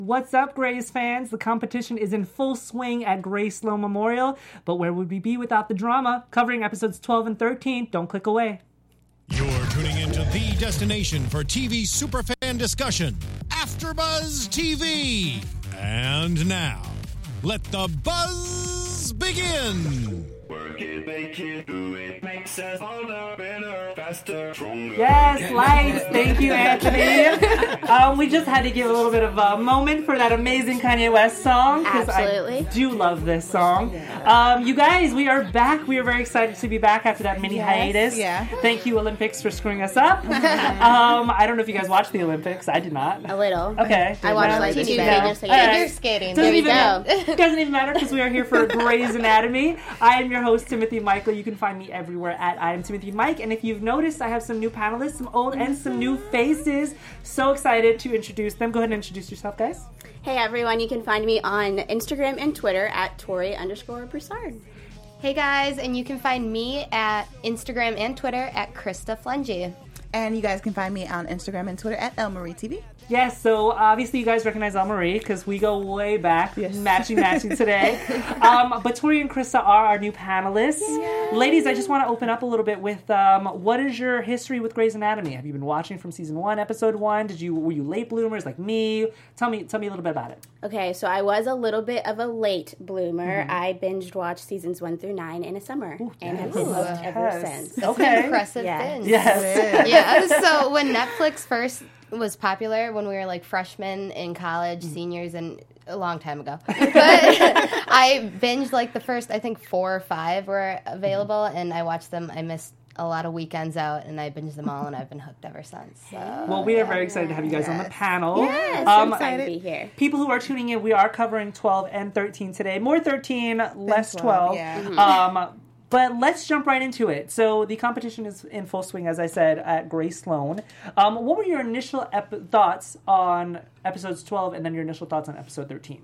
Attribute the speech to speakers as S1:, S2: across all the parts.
S1: What's up, Grace fans? The competition is in full swing at Grace Sloan Memorial, but where would we be without the drama? Covering episodes 12 and 13. Don't click away.
S2: You're tuning into the destination for TV superfan discussion, AfterBuzz TV. And now, let the buzz begin.
S3: Work it, make it, do it, makes us harder, better, faster, stronger.
S1: Yes, lights. Thank you, Anthony. We just had to give a little bit of a moment for that amazing Kanye West song.
S4: Absolutely.
S1: I do love this song. You guys, we are back. We are very excited to be back after that mini hiatus.
S5: Yeah.
S1: Thank you, Olympics, for screwing us up. I don't know if you guys watched the Olympics. I did not.
S4: A little.
S1: Okay.
S4: I watched like
S1: There
S4: 2
S1: you go.
S4: videos. So
S1: All right.
S4: figure skating.
S1: Doesn't
S4: There we
S1: even
S4: go.
S1: It doesn't even matter because we are here for Grey's Anatomy. I am your host, Timothy Michael. You can find me everywhere at I am Timothy Mike. And if you've noticed, I have some new panelists, some old and some new faces. So excited to introduce them. Go ahead and introduce yourself, guys.
S4: Hey everyone, you can find me on Instagram and Twitter at Tori_Broussard.
S6: Hey guys, and you can find me at Instagram and Twitter at Krista Flengy.
S5: And you guys can find me on Instagram and Twitter at ElMarieTV.
S1: Yes, so obviously you guys recognize El Marie because we go way back,
S5: Yes.
S1: matching today. But Tori and Krista are our new panelists. Yay. Ladies, I just want to open up a little bit with what is your history with Grey's Anatomy? Have you been watching from season 1, episode 1? Were you late bloomers like me? Tell me a little bit about it.
S4: Okay, so I was a little bit of a late bloomer. I binged watched seasons 1 through 9 in a summer and have been hooked ever since.
S1: Okay.
S6: Impressive
S4: Yeah.
S6: binge.
S1: Yes.
S6: Yeah, so when Netflix first was popular, when we were like freshmen in college, seniors, and a long time ago. But I binged like the first, I think 4 or 5 were available, and I watched them. I missed a lot of weekends out, and I binged them all, and I've been hooked ever since. So.
S1: Well, we are very excited to have you guys on the panel.
S4: Yes, I'm excited to be here.
S1: People who are tuning in, we are covering 12 and 13 today. More 13, less 12.
S5: Yeah.
S1: But let's jump right into it. So the competition is in full swing, as I said, at Grace Sloan. What were your initial thoughts on episodes 12 and then your initial thoughts on episode 13?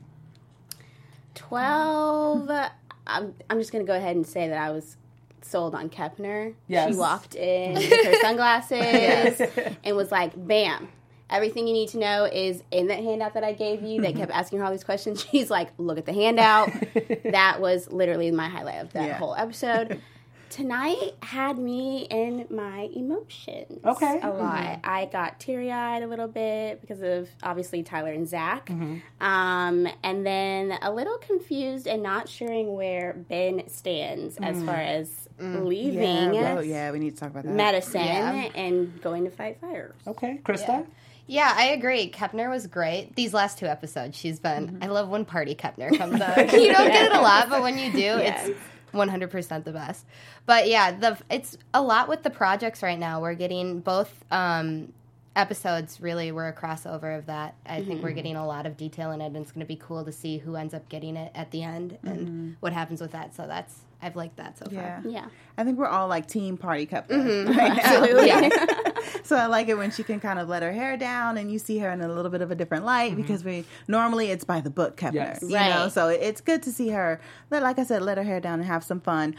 S4: 12, I'm just going to go ahead and say that I was sold on Kepner.
S1: Yes.
S4: She walked in with her sunglasses and was like, bam. Everything you need to know is in that handout that I gave you. They kept asking her all these questions. She's like, look at the handout. That was literally my highlight of that whole episode. Tonight had me in my emotions.
S1: Okay.
S4: A lot. I got teary-eyed a little bit because of, obviously, Tyler and Zach. And then a little confused and not sure where Ben stands as far as leaving
S5: We need to talk about that.
S4: medicine and going to fight fires.
S1: Okay. Krista?
S6: Yeah, I agree. Kepner was great. These last 2 episodes, she's been... I love when Party Kepner comes out. You don't get it a lot, but when you do, it's 100% the best. But yeah, it's a lot with the projects right now. We're getting both episodes really were a crossover of that. I think we're getting a lot of detail in it, and it's going to be cool to see who ends up getting it at the end and what happens with that. So I've liked that so far.
S4: Yeah.
S5: I think we're all like team Party Cup right now.
S4: Absolutely.
S5: So I like it when she can kind of let her hair down and you see her in a little bit of a different light because normally it's by the book Kepner.
S1: Yes.
S5: You know, so it's good to see her, like I said, let her hair down and have some fun.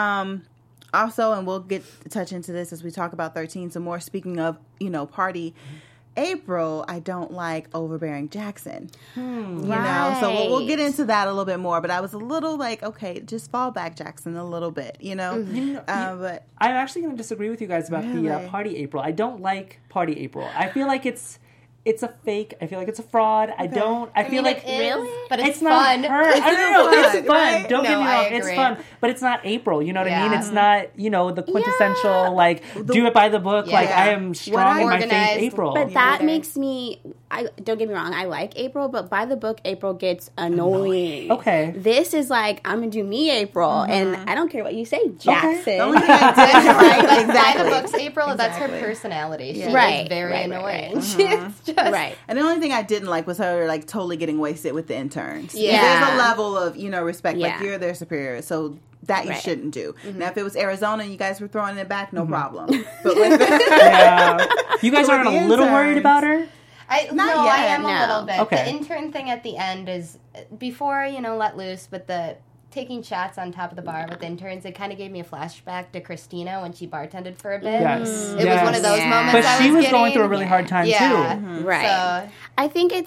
S5: Also, and we'll touch into this as we talk about 13 some more, speaking of, Party, April, I don't like overbearing Jackson. You know, so we'll get into that a little bit more. But I was a little like, okay, just fall back, Jackson, a little bit, But
S1: I'm actually going to disagree with you guys about the Party April. I don't like Party April. I feel like it's a fake. I feel like it's a fraud. I feel like
S6: really? But it's
S1: not
S6: fun.
S1: her. I don't know. It's fun.
S5: Right?
S1: Don't get me
S6: I
S1: wrong. It's
S6: agree.
S1: fun. But it's not April. You know what I mean?
S6: Yeah.
S1: It's not, the quintessential, do it by the book. Like, I am strong in my faith
S6: Organized.
S1: April.
S4: But that makes me, don't get me wrong, I like April, but by the book, April gets annoying.
S1: Okay.
S4: This is like, I'm going to do me, April, and I don't care what you say, Jackson.
S5: the only thing I did, right?
S6: By
S5: Exactly.
S6: the books, April, that's her personality. She
S4: Right,
S6: is very
S4: right,
S6: annoying.
S4: right.
S6: It's just...
S4: Right.
S5: And the only thing I didn't like was her like totally getting wasted with the interns.
S4: Yeah.
S5: There's a level of, respect. Like
S4: Yeah.
S5: you're their superior. So that you
S4: Right.
S5: shouldn't do. Now if it was Arizona and you guys were throwing it back, no problem. But with
S1: Yeah. You guys
S5: So
S1: aren't
S5: with
S1: a
S5: the
S1: little
S5: interns-
S1: worried about her?
S6: I
S5: yet,
S6: am a little bit.
S1: Okay.
S6: The intern thing at the end is before, let loose, but the taking shots on top of the bar with interns, it kind of gave me a flashback to Christina when she bartended for a bit.
S1: Yes.
S6: It was one of those moments
S1: But
S6: I
S1: she was going
S6: getting.
S1: through a really hard time,
S6: Yeah.
S1: too.
S4: Right.
S6: So,
S4: I think it's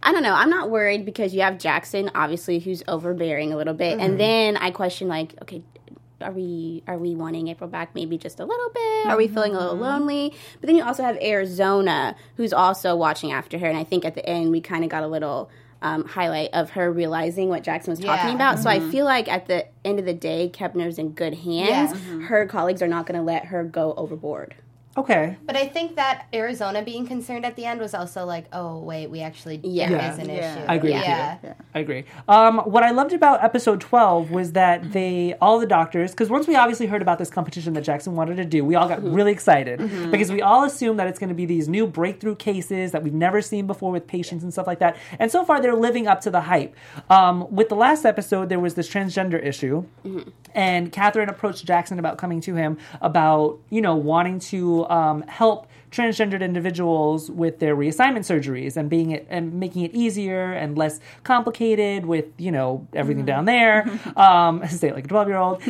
S4: I don't know. I'm not worried because you have Jackson, obviously, who's overbearing a little bit. And then I question, like, okay, are we wanting April back maybe just a little bit? Are we feeling a little lonely? But then you also have Arizona, who's also watching after her. And I think at the end, we kind of got a little highlight of her realizing what Jackson was talking about. So I feel like at the end of the day, Kepner's in good hands. Her colleagues are not going to let her go overboard.
S1: Okay.
S6: But I think that Arizona being concerned at the end was also like, oh, wait, we actually there is an issue.
S1: I agree with you. I agree. What I loved about episode 12 was that all the doctors, because once we obviously heard about this competition that Jackson wanted to do, we all got really excited because we all assumed that it's going to be these new breakthrough cases that we've never seen before with patients and stuff like that. And so far, they're living up to the hype. With the last episode, there was this transgender issue, and Catherine approached Jackson about coming to him about, wanting to help transgendered individuals with their reassignment surgeries and making it easier and less complicated with everything down there. Say it like a 12-year-old.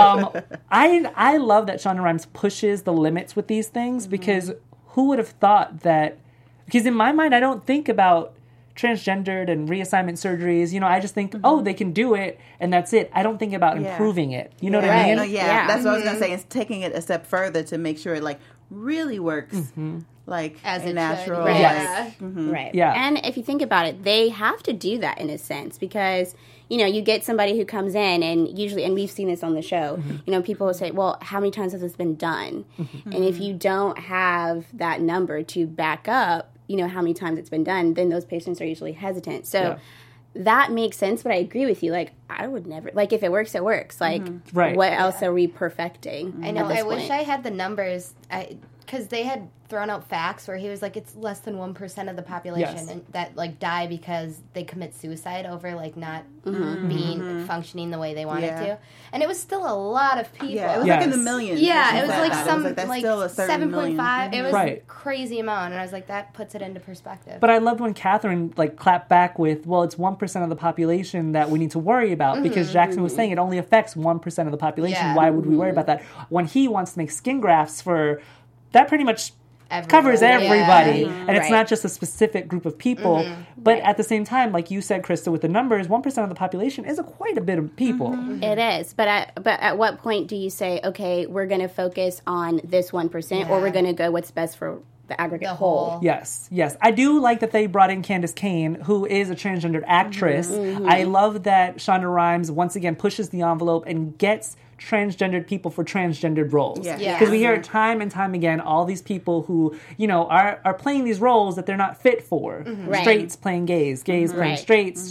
S1: I love that Shonda Rhimes pushes the limits with these things because who would have thought that? Because in my mind, I don't think about transgendered and reassignment surgeries. I just think, they can do it and that's it. I don't think about improving it. You know what I mean?
S5: That's what I was going to say. It's taking it a step further to make sure it really works like
S6: as
S5: a
S6: it
S5: natural.
S6: should.
S1: Yes.
S4: Right.
S1: Yeah.
S4: And if you think about it, they have to do that in a sense because, you get somebody who comes in and usually, and we've seen this on the show, people will say, well, how many times has this been done? And if you don't have that number to back up, how many times it's been done, then those patients are usually hesitant. So that makes sense, but I agree with you. I would never, if it works, it works. What else are we perfecting?
S6: I know.
S4: At this
S6: I wish
S4: point?
S6: I had the numbers because they had thrown out facts where he was like, it's less than 1% of the population and that die because they commit suicide over not being functioning the way they wanted to, and it was still a lot of people.
S5: Yeah, it was in the millions.
S6: Yeah, it was
S5: that's still a certain
S6: 7.5. It was
S1: Right.
S6: a crazy amount, and I was like, that puts it into perspective.
S1: But I loved when Catherine clapped back with, well, it's 1% of the population that we need to worry about because Jackson was saying it only affects 1% of the population.
S6: Yeah.
S1: Why would we worry about that? When he wants to make skin grafts that pretty much
S6: Everybody.
S1: covers everybody.
S6: Yeah.
S1: And it's not just a specific group of people. But at the same time, like you said, Krista, with the numbers, 1% of the population is quite a bit of people.
S4: It is, but at what point do you say, okay, we're going to focus on this 1%, or we're going to go what's best for the aggregate whole?
S1: Yes. I do like that they brought in Candace Cain, who is a transgendered actress. I love that Shonda Rhimes once again pushes the envelope and gets transgendered people for transgendered roles. Because we hear time and time again all these people who, are playing these roles that they're not fit for. Straights playing gays playing straights,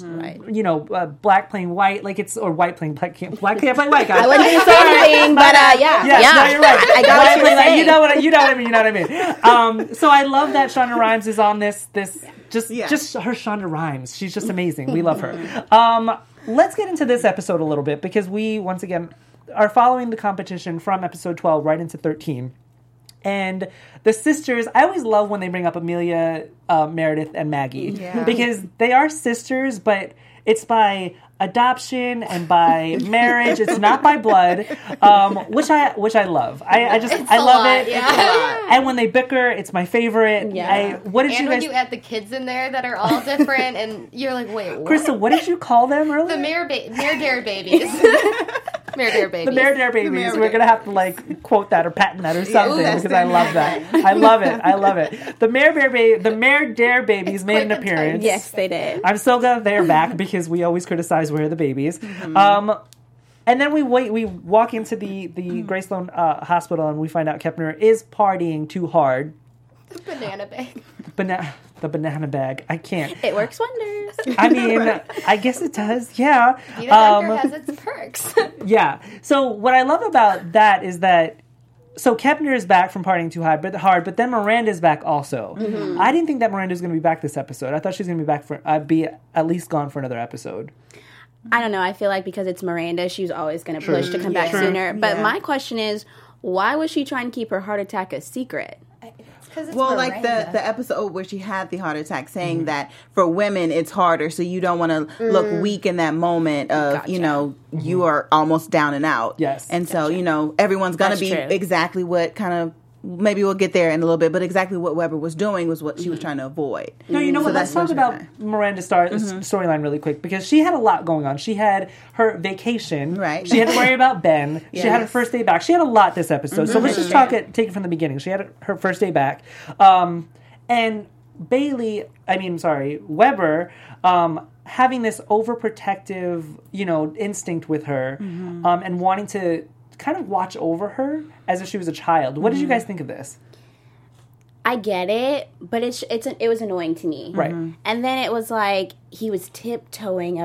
S1: black playing white, or white playing black. Black can't play white, guys.
S4: I wasn't going to say anything, but
S1: No, you're right.
S4: I got what you're saying.
S1: You know what I mean. So I love that Shonda Rhimes is on this just her Shonda Rhimes. She's just amazing. We love her. Let's get into this episode a little bit because we, once again, are following the competition from episode 12 right into 13. And the sisters, I always love when they bring up Amelia, Meredith, and Maggie. Because they are sisters, but it's by adoption and by marriage. It's not by blood, which I love. I love it.
S6: Yeah.
S1: And when they bicker, it's my favorite. What did you guys?
S6: When you add the kids in there that are all different, and you're like, wait, what?
S1: Krista, what did you call them earlier?
S6: The Mayor Dare babies. Mayor Dare babies.
S1: The Mayor Dare babies. We're gonna have to quote that or patent that or something because I love that. I love it. The Mayor Dare babies made an appearance.
S4: Yes, they did.
S1: I'm so glad they're back because we always criticize where are the babies. And then we walk into the Grace Sloan Hospital and we find out Kepner is partying too hard.
S6: The banana bag.
S1: The banana bag. I can't.
S4: It works wonders.
S1: I mean, I guess it does. Yeah.
S6: The doctor has its perks.
S1: Yeah. So what I love about that is that Kepner is back from partying too hard, but then Miranda's back also. I didn't think that Miranda's going to be back this episode. I thought she was going to be back be at least gone for another episode.
S4: I don't know. I feel like because it's Miranda, she's always going to push to come back sooner. But my question is, why was she trying to keep her heart attack a secret?
S5: Well, like the episode where she had the heart attack, saying that for women it's harder, so you don't want to look weak in that moment of you are almost down and out.
S1: Yes,
S5: and so everyone's gonna be exactly what kind of maybe we'll get there in a little bit, but exactly what Weber was doing was what she was trying to avoid.
S1: No, you know what? Let's talk about
S5: Mm-hmm.
S1: Miranda's storyline really quick, because she had a lot going on. She had her vacation.
S5: Right.
S1: She had to worry about Ben. She had her
S5: Yes.
S1: first day back. She had a lot this episode. So let's just take it from the beginning. She had her first day back. And Weber, having this overprotective, instinct with her, and wanting to kind of watch over her as if she was a child. What did you guys think of this?
S4: I get it, but it was annoying to me.
S1: Right.
S4: And then it was like he was tiptoeing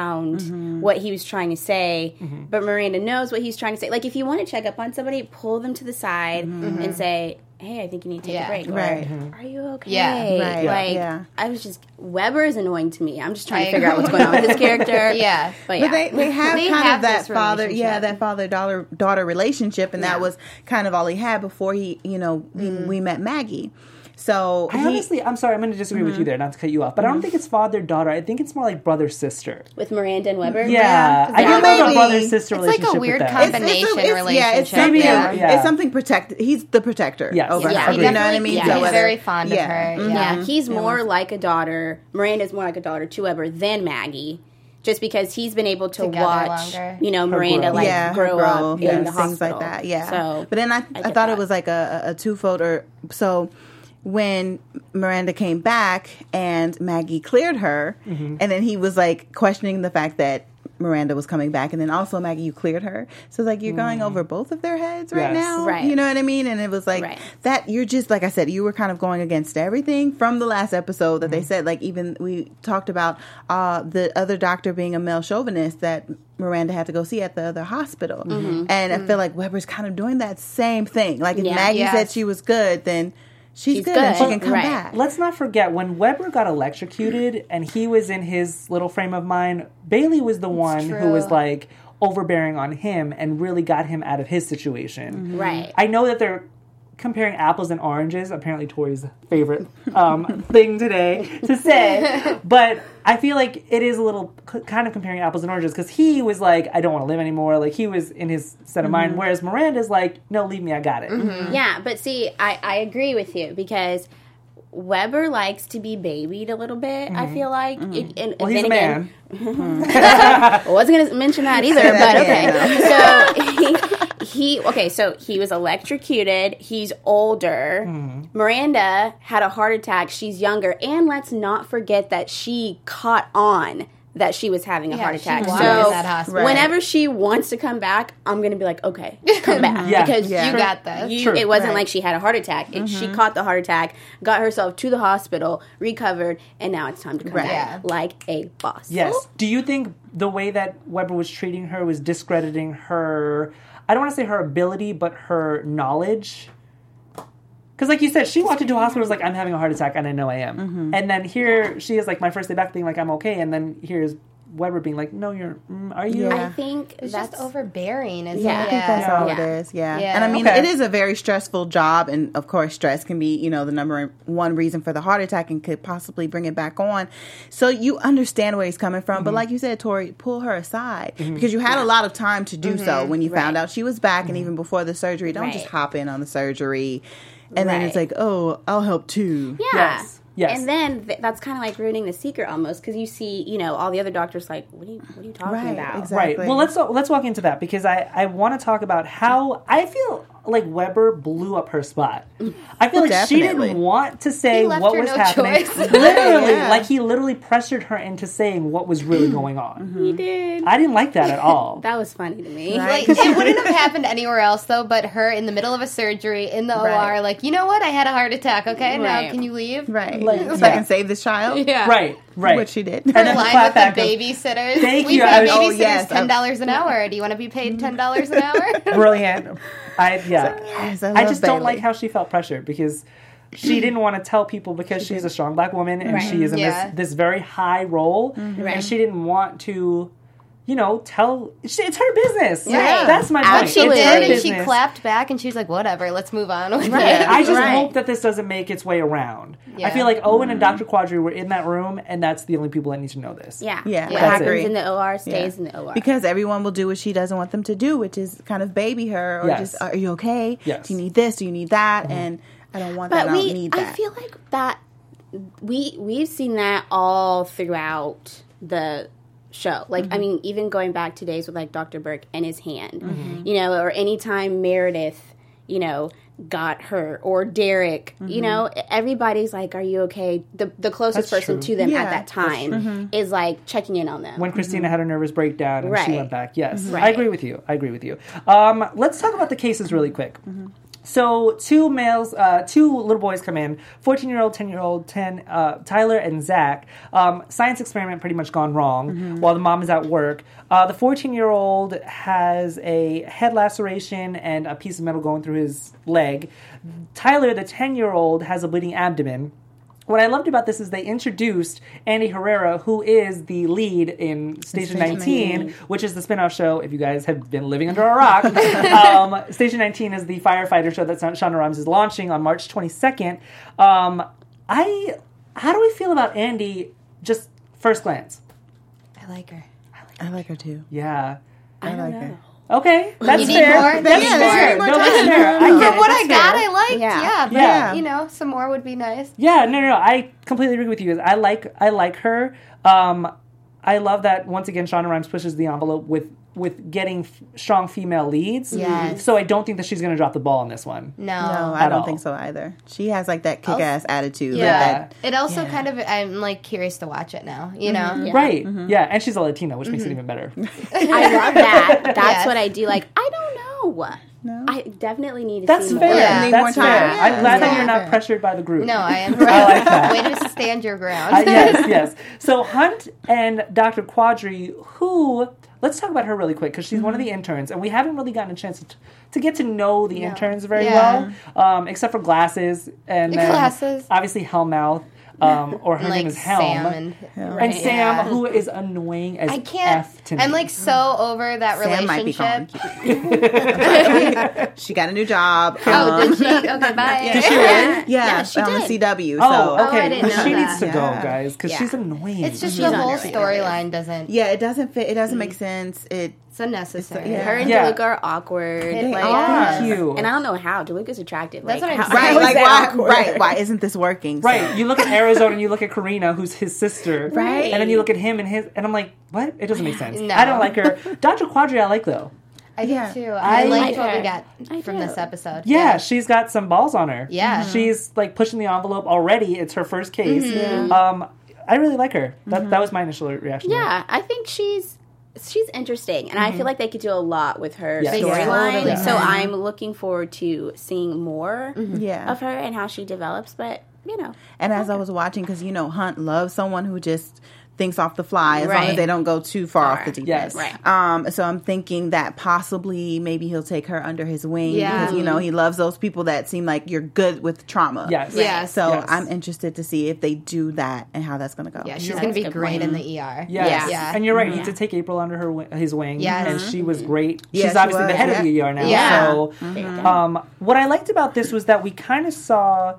S4: around what he was trying to say, but Miranda knows what he's trying to say. Like, if you want to check up on somebody, pull them to the side and say, hey, I think you need to take a break. Or,
S5: Right.
S4: are you okay?
S6: Yeah.
S5: Right.
S4: Like,
S5: Yeah.
S4: I was just, Weber is annoying to me. I'm just trying to figure out what's going on with his character.
S6: Yeah.
S4: But yeah.
S5: But they have
S6: They
S5: kind
S6: have
S5: of that
S6: this
S5: father,
S6: relationship.
S5: that father-daughter relationship, and that was kind of all he had before we met Maggie. So
S1: I'm sorry, I'm going to disagree with you there, not to cut you off, but I don't think it's father-daughter. I think it's more like brother-sister.
S4: With Miranda and Weber?
S1: Yeah. I don't know the brother-sister
S6: It's like a
S1: relationship
S6: weird
S1: with that.
S6: combination relationship.
S5: Yeah, it's something.
S1: Yeah.
S5: It's something protected. He's the protector.
S1: Yes.
S5: Over
S4: Yeah,
S5: her.
S4: he
S5: You know what I
S4: definitely-
S5: mean?
S4: yeah,
S5: So
S6: He's
S5: whether-
S6: very fond of her.
S5: Mhm.
S4: Yeah, he's more like a daughter. Miranda's more like a daughter to Weber than Maggie. Just because he's been able to
S6: Together
S4: watch,
S6: longer.
S4: Miranda
S1: grow.
S4: grow up in the
S5: things
S4: hospital.
S5: like that. Yeah.
S4: So,
S5: but then I
S4: get
S5: thought
S4: that.
S5: it was like a twofold. Or so when Miranda came back and Maggie cleared her, and then he was like questioning the fact that Miranda was coming back, and then also Maggie, you cleared her. So it's like you're going over both of their heads right
S1: Yes.
S5: now.
S4: Right.
S5: You know what I mean? And it was like that. You're just like I said, you were kind of going against everything from the last episode that they said. Like even we talked about the other doctor being a male chauvinist that Miranda had to go see at the other hospital, and I feel like Weber's kind of doing that same thing. Like if
S4: Yeah.
S5: Maggie
S6: Yes.
S5: said she was good, then she's good, and she
S4: good.
S5: can come
S4: Right.
S5: back.
S1: Let's not forget, when Weber got electrocuted and he was in his little frame of mind, Bailey was the one who
S6: true.
S1: was like overbearing on him and really got him out of his situation.
S4: Right.
S1: I know that they're comparing apples and oranges, apparently Tori's favorite thing today to say, but I feel like it is a little kind of comparing apples and oranges, because he was like, I don't want to live anymore. Like, he was in his set of mind, whereas Miranda's like, no, leave me, I got it.
S4: Yeah, but see, I agree with you because Weber likes to be babied a little bit, I feel like. And
S1: Well, he's
S4: then
S1: a
S4: again,
S1: man.
S4: I wasn't going to mention that either, but okay. So he was electrocuted. He's older. Miranda had a heart attack. She's younger. And let's not forget that she caught on that she was having a heart
S6: she
S4: attack.
S6: was
S4: So
S6: in that hospital.
S4: whenever she wants to come back, I'm going to be like, okay, come back.
S1: Yeah.
S4: Because
S5: Yeah.
S6: You got this.
S1: True.
S4: it wasn't
S5: Right.
S4: like she had a heart attack. She caught the heart attack, got herself to the hospital, recovered, and now it's time to come
S5: Right.
S4: back
S6: Yeah.
S4: like a boss.
S1: Yes. Do you think the way that Weber was treating her was discrediting her, I don't want to say her ability, but her knowledge? Because like you said, she walked into a hospital, was like, I'm having a heart attack, and I know I am. And then here she is, like, my first day back, being like, I'm okay. And then here's Weber being like, no, are you?
S5: Yeah.
S4: I think
S6: It's
S4: that's
S6: just overbearing, isn't
S4: Yeah.
S6: it?
S5: I think that's all
S4: Yeah.
S5: it is, yeah.
S6: Yeah.
S5: And I mean,
S1: Okay.
S5: it is a very stressful job, and of course, stress can be, the number one reason for the heart attack and could possibly bring it back on. So you understand where he's coming from, but like you said, Tori, pull her aside because you had a lot of time to do so when you found out she was back, and even before the surgery. Don't just
S4: Right.
S5: hop in on the surgery, and then it's
S4: Right.
S5: like, oh, I'll help too.
S4: Yeah.
S1: Yes. Yes.
S4: And then that's kind of like ruining the secret almost because you see, all the other doctors like, what are you talking
S5: Right,
S4: about?
S5: exactly.
S1: Right. Well, let's walk into that, because I want to talk about how I feel like Weber blew up her spot. I feel like she
S5: Definitely.
S1: didn't want to say
S6: He left
S1: what
S6: her
S1: was
S6: no
S1: happening.
S6: choice.
S1: Literally,
S5: Yeah.
S1: like he literally pressured her into saying what was really going on.
S4: He did.
S1: I didn't like that at all.
S4: That was funny to me.
S5: Right.
S6: Like, it wouldn't have happened anywhere else, though, but her in the middle of a surgery, in the
S5: Right.
S6: OR, like, you know what? I had a heart attack, okay? Now,
S4: Right.
S6: can you leave?
S5: Right.
S1: Like,
S5: so I
S1: yeah.
S5: can save this child.
S6: Yeah.
S1: Right.
S5: Which she did.
S1: And then
S6: Line
S1: clap
S6: with the
S1: back of,
S6: babysitters.
S1: Thank
S6: we
S1: you.
S6: pay
S1: I was-
S6: babysitters
S5: Oh, yes.
S6: $10 an hour. Do you want to be paid $10 an hour?
S1: brilliant.
S5: Yes,
S1: I
S5: love
S1: just don't
S5: Bailey.
S1: like how she felt pressured, because she didn't want to tell people, because she's a strong black woman and
S4: Right.
S1: she is in
S6: Yeah.
S1: this very high role,
S4: Right.
S1: and she didn't want to, tell. It's her business.
S6: Right.
S1: That's my point.
S4: Absolutely.
S6: She
S1: It's her
S6: did, and she
S1: business.
S6: clapped back, and she was like, "Whatever, let's move on with it."
S1: I just
S4: Right.
S1: hope that this doesn't make its way around. I
S6: Yeah.
S1: feel like Owen and Dr. Quadri were in that room, and that's the only people that need to know this.
S4: Yeah.
S5: Yeah,
S4: What
S5: I
S4: happens
S5: agree.
S4: in the OR stays in the OR.
S5: Because everyone will do what she doesn't want them to do, which is kind of baby her or
S1: Yes.
S5: just, are you okay?
S1: Yes.
S5: Do you need this? Do you need that? And I don't want that.
S4: But
S5: I don't need that.
S4: I feel like that we've seen that all throughout the show. Like, I mean, even going back to days with like Dr. Burke and his hand, or anytime Meredith, got hurt or Derek, everybody's like, "Are you okay?" The closest
S1: That's
S4: person
S1: true.
S4: to them
S5: Yeah.
S4: at that time is like checking in on them.
S1: When Christina had a nervous breakdown and she
S4: Right.
S1: went back. Yes, I
S4: Right.
S1: agree with you. Let's talk about the cases really quick. So two little boys come in, 14-year-old, 10-year-old, Tyler and Zach. Science experiment pretty much gone wrong while the mom is at work. The 14-year-old has a head laceration and a piece of metal going through his leg. Tyler, the 10-year-old, has a bleeding abdomen. What I loved about this is they introduced Andy Herrera, who is the lead in Station 19, which is the spinoff show, if you guys have been living under a rock. Station 19 is the firefighter show that Shonda Rhimes is launching on March 22nd. How do we feel about Andy, just first glance?
S6: I like her.
S5: I like her too.
S1: Yeah.
S5: I like her.
S1: Okay, that's
S6: You need
S1: fair.
S6: more?
S1: That's
S6: Yeah,
S1: fair.
S5: more
S1: No, that's
S5: time.
S1: fair. I get
S6: From
S1: it.
S6: what
S1: That's
S6: I got,
S1: fair.
S6: I liked.
S4: Yeah.
S6: Yeah, but
S1: Yeah.
S6: some more would be nice.
S1: Yeah, no. I completely agree with you. I like her. I love that once again Shonda Rhimes pushes the envelope with getting strong female leads.
S6: Yes.
S1: So I don't think that she's going to drop the ball on this one.
S6: No.
S5: No, I
S1: At
S5: don't
S1: all.
S5: think so either. She has like that kick-ass attitude.
S6: Yeah.
S5: That,
S6: It also kind of, I'm like curious to watch it now, you know?
S4: Yeah.
S1: Right. Yeah, and she's a Latina, which makes it even better.
S4: I love that. That's
S6: Yes.
S4: what I do. Like, I don't know.
S5: No?
S4: I definitely need to
S1: That's
S4: see
S1: fair.
S4: more.
S6: Yeah.
S5: Need
S1: That's
S5: more
S1: fair.
S5: time.
S1: I'm glad that
S6: Yeah.
S1: you're not pressured by the group.
S6: No, I am.
S1: I like that.
S6: Way to stand your ground.
S1: Yes. So Hunt and Dr. Quadri, who, let's talk about her really quick because she's one of the interns, and we haven't really gotten a chance to get to know the interns very
S6: Yeah.
S1: well, except for Glasses and then
S6: Glasses.
S1: obviously Hellmouth, or her
S6: like
S1: name is Helm.
S6: Sam and
S1: Sam,
S6: Yeah.
S1: who is annoying as
S6: I can't.
S1: F to me.
S6: I'm like so over that
S5: Sam might be
S6: relationship.
S5: calling. She got a new job.
S6: Oh, did she? Okay, bye.
S1: Did she really?
S5: Yeah,
S4: she
S5: on the
S4: did.
S5: CW.
S1: Oh,
S5: so.
S1: okay.
S4: I didn't
S1: Well,
S4: know
S1: she
S4: that.
S1: needs to go,
S5: Yeah.
S1: guys, because
S4: Yeah.
S1: she's annoying.
S6: It's just
S4: She's
S6: the whole
S4: underrated.
S6: storyline doesn't.
S5: Yeah, it doesn't fit. It doesn't make sense.
S6: It's unnecessary.
S5: Yeah.
S4: Her and
S1: Yeah.
S4: DeLuca are awkward.
S6: They
S4: like,
S6: are.
S1: Thank you.
S4: And I don't know how. DeLuca's attractive.
S6: That's
S4: like,
S6: what I'm
S4: how-
S6: saying.
S5: Right,
S4: how is
S5: like
S4: that
S5: why?
S4: awkward?
S5: Right, why isn't this working? So-
S1: Right, you look at Arizona and you look at Karina, who's his sister,
S4: Right.
S1: and then you look at him and I'm like, what? It doesn't make sense.
S6: No.
S1: I don't like her. Dr. Quadri, I like though.
S6: I do
S5: Yeah.
S6: too.
S1: I
S6: I liked
S4: like
S6: what we
S4: her.
S6: got
S4: I
S6: from
S4: do.
S6: this episode.
S1: Yeah, she's got some balls on her.
S6: Yeah.
S1: She's like pushing the envelope already. It's her first case. I really like her. That was my initial reaction.
S4: Yeah, I think she's interesting, and I feel like they could do a lot with her
S1: Yes. They
S4: storyline.
S6: totally
S4: So
S6: can.
S4: I'm looking forward to seeing more
S5: Yeah.
S4: of her and how she develops. But
S5: And as I was watching, because Hunt loves someone who just thinks off the fly, as long
S4: Right.
S5: as they don't go too far off the deep
S1: Yes.
S5: end.
S4: Right.
S5: So I'm thinking that possibly maybe he'll take her under his wing
S6: Yeah.
S5: because he loves those people that seem like you're good with trauma.
S1: Yes.
S6: Yes.
S5: So
S1: Yes.
S5: I'm interested to see if they do that and how that's going to go.
S6: Yeah, she's
S4: That's
S6: going to
S4: a
S6: be
S4: good
S6: great
S4: point.
S6: in the ER.
S1: Yes.
S6: Yeah.
S1: And you're right. He did take April under his wing.
S6: Yes.
S1: And she was great.
S5: Yeah,
S1: She's
S5: she
S1: obviously the
S5: was,
S1: head of the
S5: yeah.
S1: ER now.
S6: Yeah.
S1: So, what I liked about this was that we kind of saw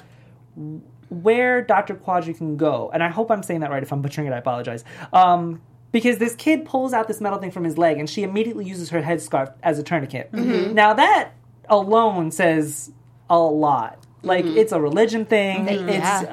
S1: where Dr. Quadri can go. And I hope I'm saying that right. If I'm butchering it, I apologize. Because this kid pulls out this metal thing from his leg, and she immediately uses her headscarf as a tourniquet. Now, that alone says a lot. Like, it's a religion thing. It's,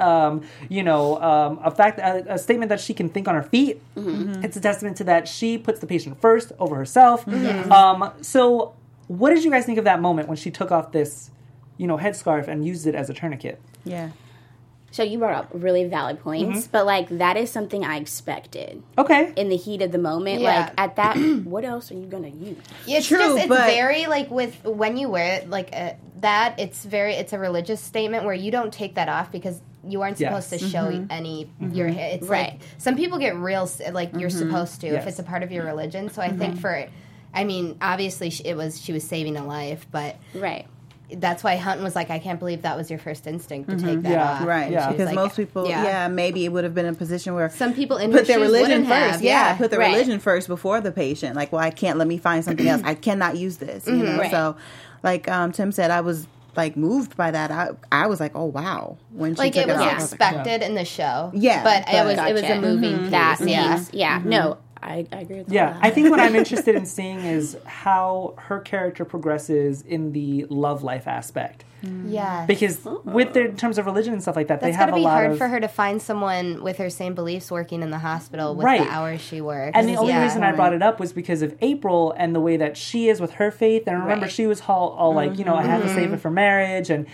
S1: a statement that she can think on her feet. It's a testament to that she puts the patient first over herself. So, what did you guys think of that moment when she took off this, headscarf and used it as a tourniquet?
S5: Yeah.
S4: So you brought up really valid points, but like that is something I expected
S1: Okay.
S4: in the heat of the moment.
S6: Yeah.
S4: Like at that, what else are you gonna use?
S6: It's
S5: True,
S6: just, it's
S5: but-
S6: very like when you wear it like that, it's a religious statement where you don't take that off because you aren't supposed
S1: Yes.
S6: to show any your hair. It's
S4: Right.
S6: like some people get real like you're supposed to
S1: Yes.
S6: if it's a part of your religion. So I think obviously she was saving a life, but
S4: Right.
S6: that's why Hunt was like, I can't believe that was your first instinct to take that
S1: Yeah.
S6: off.
S5: Right,
S1: Yeah.
S5: because
S6: like,
S5: most people,
S6: yeah.
S5: maybe it would have been a position where
S6: Some people in
S5: put
S6: her
S5: their
S6: shoes
S5: religion
S6: wouldn't
S5: first.
S6: have,
S5: Yeah,
S6: yeah.
S5: put the
S4: Right.
S5: religion first before the patient. Like, well, I can't. Let me find something else. I cannot use this. You know.
S4: Right.
S5: So, like Tim said, I was like moved by that. I was like, oh wow, when she
S6: Like
S5: took
S6: it was
S5: off. I like,
S6: expected in the show.
S5: Yeah,
S6: but it was
S4: Gotcha.
S6: a moving piece.
S4: That
S6: yeah.
S4: means, no, I agree with
S1: Yeah,
S4: that.
S1: I think what I'm interested in seeing is how her character progresses in the love life aspect.
S6: Yeah.
S1: Because with their in terms of religion and stuff like that,
S6: That's
S1: they have
S6: gotta
S1: a
S6: be
S1: lot
S6: hard
S1: of.
S6: for her to find someone with her same beliefs working in the hospital with
S1: Right.
S6: the hours she works.
S1: And the only
S6: Yeah.
S1: reason I brought it up was because of April and the way that she is with her faith. And remember,
S6: Right.
S1: she was all like, I have to save it for marriage, and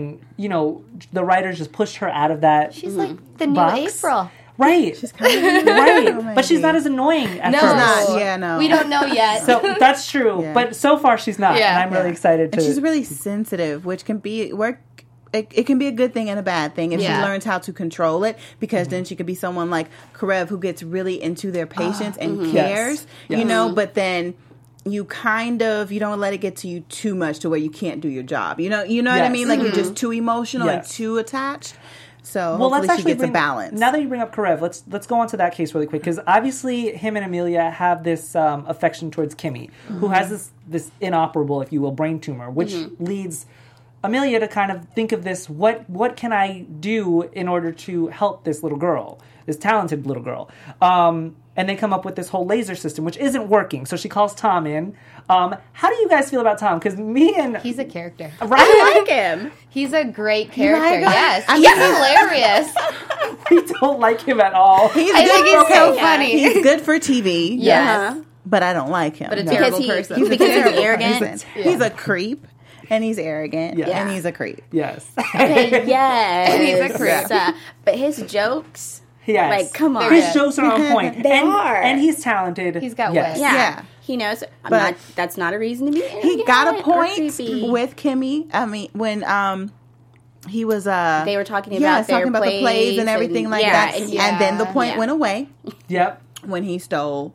S1: the writers just pushed her out of that.
S6: She's like the new
S1: box.
S6: April.
S1: Right,
S5: She's kind of
S1: right, but she's not as annoying at
S6: No.
S1: first.
S5: not. Yeah, no.
S6: We don't know yet.
S1: So that's true,
S5: Yeah.
S1: but so far she's not,
S6: Yeah.
S1: and I'm really excited to.
S5: And she's really sensitive, which can be it can be a good thing and a bad thing if
S6: Yeah.
S5: she learns how to control it, because then she could be someone like Karev who gets really into their patients and cares,
S1: Yes.
S5: but then you you don't let it get to you too much to where you can't do your job. You know what I
S1: Yes.
S5: mean? Like you're just too emotional and
S1: Yes.
S5: too attached. So
S1: Well,
S5: hopefully
S1: let's
S5: she gets
S1: bring,
S5: a balance.
S1: Now that you bring up Karev, let's go on to that case really quick, because obviously him and Amelia have this affection towards Kimmy, who has this inoperable, if you will, brain tumor, which leads Amelia to kind of think of this: what can I do in order to help this little girl, this talented little girl? And they come up with this whole laser system, which isn't working. So she calls Tom in. How do you guys feel about Tom? Because me and
S6: He's a character.
S1: right,
S4: I like him.
S6: He's a great character.
S5: like him?
S6: Yes.
S5: I
S6: He's hilarious.
S1: we don't like him at all.
S5: He's
S6: I think
S5: good
S6: he's so
S5: for-
S6: funny.
S5: He's good for TV.
S6: Yes.
S5: But I don't like him.
S6: But a
S5: No.
S6: terrible
S4: Because
S6: person.
S5: He's a
S4: because he's
S5: terrible
S4: arrogant.
S5: person. He's a creep, and he's arrogant,
S1: Yeah.
S5: and he's a creep.
S1: Yes.
S4: Okay, yes.
S6: And he's a creep.
S4: But his jokes,
S1: Yes.
S4: like, come on.
S1: His jokes are on point.
S4: They
S1: and,
S4: are.
S1: And he's talented.
S6: He's got
S1: yes.
S6: wit.
S4: yeah. He knows.
S5: But
S4: That's not a reason to be arrogant
S5: He got a
S4: or
S5: point
S4: creepy.
S5: with Kimmy. I mean, when he was
S4: They were talking about their
S5: talking about the plays and everything like that, and then the point went away
S1: Yep.
S5: when he stole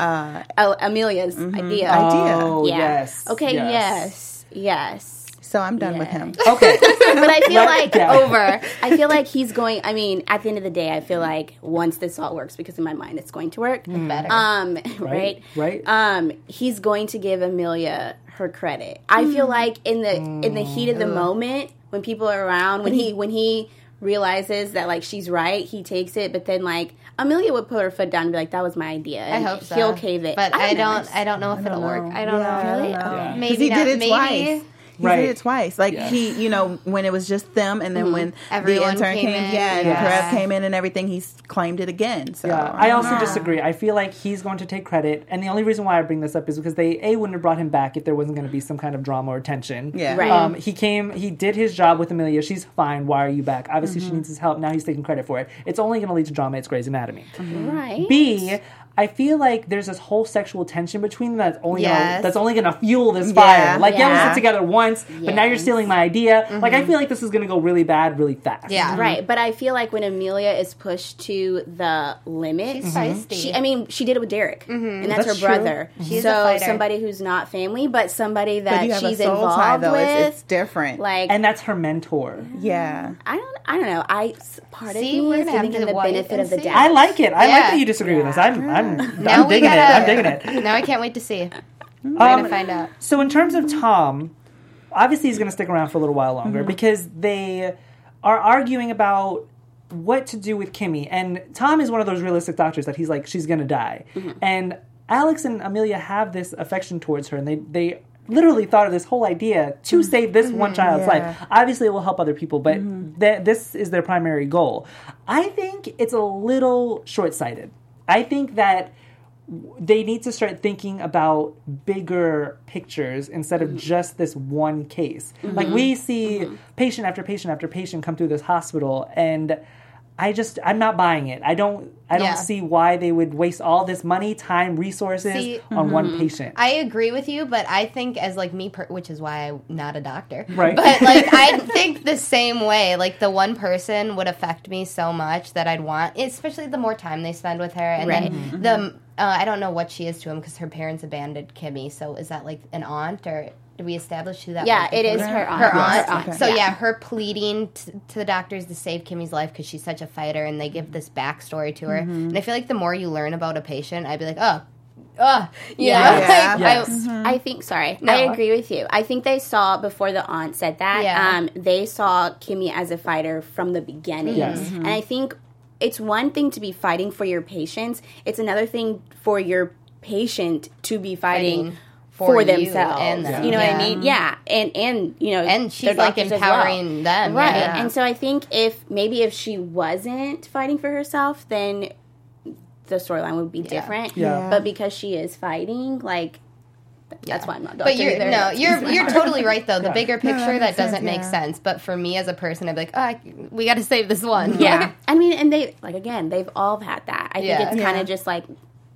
S4: Amelia's idea.
S1: Oh,
S4: Yeah.
S1: yes.
S4: Okay. Yes.
S5: So I'm done with him.
S1: Okay.
S4: But I feel like
S1: yeah.
S4: I feel like he's going. I mean, at the end of the day, I feel like once this all works, because in my mind it's going to work.
S6: Better.
S4: Right.
S1: Right.
S4: He's going to give Amelia her credit. I feel like in the heat of the moment, when people are around, when he realizes that like she's right, he takes it. But then like Amelia would put her foot down and be like, "That was my idea."
S6: I
S4: And
S6: hope so.
S4: he'll cave it.
S6: But I
S4: know.
S6: don't know if it'll work. I don't know.
S4: Really?
S1: Yeah.
S4: Okay.
S6: Maybe
S5: He
S6: not.
S5: did it
S6: Maybe.
S5: twice. He
S1: Right.
S5: did it twice. Like
S1: Yeah.
S5: he, when it was just them, and then when
S6: Everyone
S5: the intern
S6: came
S5: came,
S6: in.
S5: and
S1: Yeah.
S5: Karev came in and everything, he claimed it again. So
S1: Yeah, I also disagree. I feel like he's going to take credit, and the only reason why I bring this up is because they wouldn't have brought him back if there wasn't going to be some kind of drama or tension.
S5: Yeah.
S4: Right.
S1: He did his job with Amelia. She's fine. Why are you back? Obviously, she needs his help. Now he's taking credit for it. It's only going to lead to drama. It's Grey's Anatomy.
S4: Right.
S1: B, I feel like there's this whole sexual tension between them that's only
S6: Yes.
S1: gonna fuel this fire. Like, yeah, we
S4: Yeah.
S1: sit together once, but now you're stealing my idea. Like, I feel like this is gonna go really bad, really fast.
S6: Yeah.
S4: Right, but I feel like when Amelia is pushed to the limit,
S6: She's feisty.
S4: she did it with Derek, and that's,
S1: That's
S4: her
S1: true.
S4: brother.
S6: She's a
S4: so
S6: fighter.
S4: somebody who's not family, but somebody
S5: But
S4: that
S5: you have
S4: she's
S5: a soul
S4: involved
S5: tie, though.
S4: with.
S5: It's different.
S4: Like,
S1: And that's her mentor.
S5: yeah.
S4: I don't know. Part of
S6: See,
S4: me
S6: we're
S4: is
S6: gonna have
S4: giving
S6: to
S4: the
S6: wait
S4: benefit
S6: and
S4: of the
S6: see.
S4: doubt.
S1: I like it. I like
S6: Yeah.
S1: that you disagree with us. I'm
S6: Now we
S1: digging it.
S6: gotta-
S1: I'm digging it.
S6: Now I can't wait to see. We're gonna find out.
S1: So in terms of Tom, obviously he's going to stick around for a little while longer because they are arguing about what to do with Kimmy. And Tom is one of those realistic doctors that he's like, she's going to die. And Alex and Amelia have this affection towards her, and they literally thought of this whole idea to save this one child's life. Obviously, it will help other people, but this is their primary goal. I think it's a little short-sighted. I think that they need to start thinking about bigger pictures instead of just this one case. Like, we see patient after patient after patient come through this hospital, and I'm not buying it. I don't
S6: Yeah.
S1: see why they would waste all this money, time, resources
S6: See,
S1: on one patient.
S6: I agree with you, but I think as like me, which is why I'm not a doctor.
S1: Right.
S6: But like I think the same way. Like the one person would affect me so much that I'd want, especially the more time they spend with her, and then the I don't know what she is to him because her parents abandoned Kimmy. So is that like an aunt or Did we establish who that
S4: Yeah,
S6: was?
S4: it is
S6: before?
S4: her aunt.
S6: Her aunt.
S5: Yes, okay.
S6: So yeah, her pleading to the doctors to save Kimmy's life because she's such a fighter, and they give this backstory to her. And I feel like the more you learn about a patient, I'd be like,
S4: Yeah.
S1: Yes.
S4: I think, sorry,
S6: No.
S4: I agree with you. I think they saw, before the aunt said that,
S6: Yeah.
S4: they saw Kimmy as a fighter from the beginning.
S1: Yes.
S4: And I think it's one thing to be fighting for your patients. It's another thing for your patient to be fighting for
S6: you
S4: themselves.
S6: and them.
S4: You know what I
S6: Yeah.
S4: mean? Yeah. And you know,
S6: And she's
S4: their
S6: like
S4: doctors as well.
S6: empowering them.
S4: Right.
S6: Yeah.
S4: And so I think if she wasn't fighting for herself, then the storyline would be different.
S1: Yeah.
S4: But because she is fighting, like, that's why I'm not.
S6: But you're you're totally right though. The
S1: Yeah.
S6: bigger picture
S5: that
S6: that
S5: makes sense,
S6: doesn't make
S5: yeah.
S6: sense. But for me as a person, I'd be like, we got to save this one.
S4: Yeah. I mean, and they, like, again, they've all had that. I think
S6: Yeah.
S4: it's kind
S5: Yeah.
S4: of just like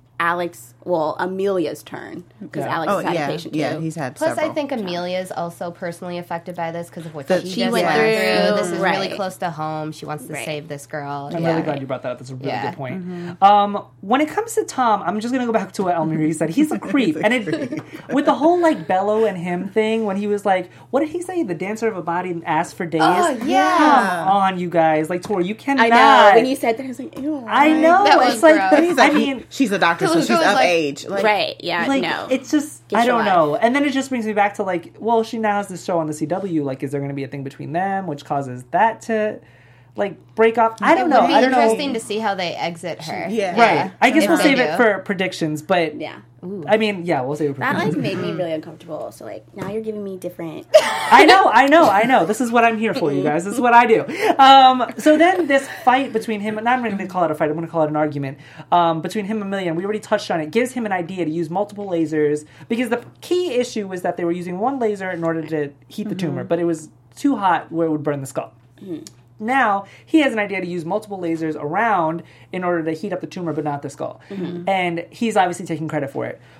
S4: Amelia's turn. Because
S1: Yeah.
S4: Alex
S5: Oh
S4: has had
S5: yeah,
S4: a patient
S5: yeah.
S4: too.
S5: He's had
S6: Plus,
S5: several.
S6: I think Amelia's also personally affected by this because of what
S5: That
S6: she
S5: she
S6: just
S5: went
S6: went
S4: through.
S6: through. This is really
S4: Right.
S6: close to home. She wants to
S4: Right.
S6: save this girl.
S1: I'm really glad you brought that up. That's a really
S6: Yeah.
S1: good point. When it comes to Tom, I'm just gonna go back to what Elmarie said. He's a creep, and it with the whole like Bello and him thing. When he was like, "What did he say? The dancer of a body asked for days."
S6: Oh, yeah.
S1: Come on, you guys. Like, Tori, you cannot.
S4: I know. When you said that, I was like, ew.
S1: I know.
S6: That was
S1: It's like,
S6: gross.
S5: He's like,
S1: I mean,
S5: she's a doctor, so
S6: It
S5: she's
S6: was
S5: of
S6: like-
S5: age. Like,
S4: Right. Yeah.
S1: like,
S4: no.
S1: it's just,
S4: Get
S1: I
S4: your
S1: don't
S4: life.
S1: know. And then it just brings me back to like, well, she now has this show on the CW. Like, is there going to be a thing between them, which causes that to like break up? I don't
S6: It
S1: know.
S6: would be
S1: I don't know.
S6: interesting to see how they exit her.
S5: Yeah.
S1: Right. I guess
S6: If
S1: we'll
S6: they
S1: save
S6: do.
S1: it for predictions, but
S4: yeah.
S1: I mean, yeah, we'll save it for
S4: That
S1: predictions.
S4: like made me really uncomfortable. So like now you're giving me different.
S1: I know. This is what I'm here for, you guys. This is what I do. So then this fight between him, and I'm not going to call it a fight, I'm going to call it an argument, between him and Amelia, and we already touched on it, gives him an idea to use multiple lasers, because the key issue was that they were using one laser in order to heat the tumor, but it was too hot where it would burn the skull. Now, he has an idea to use multiple lasers around in order to heat up the tumor, but not the skull. And he's obviously taking credit for it.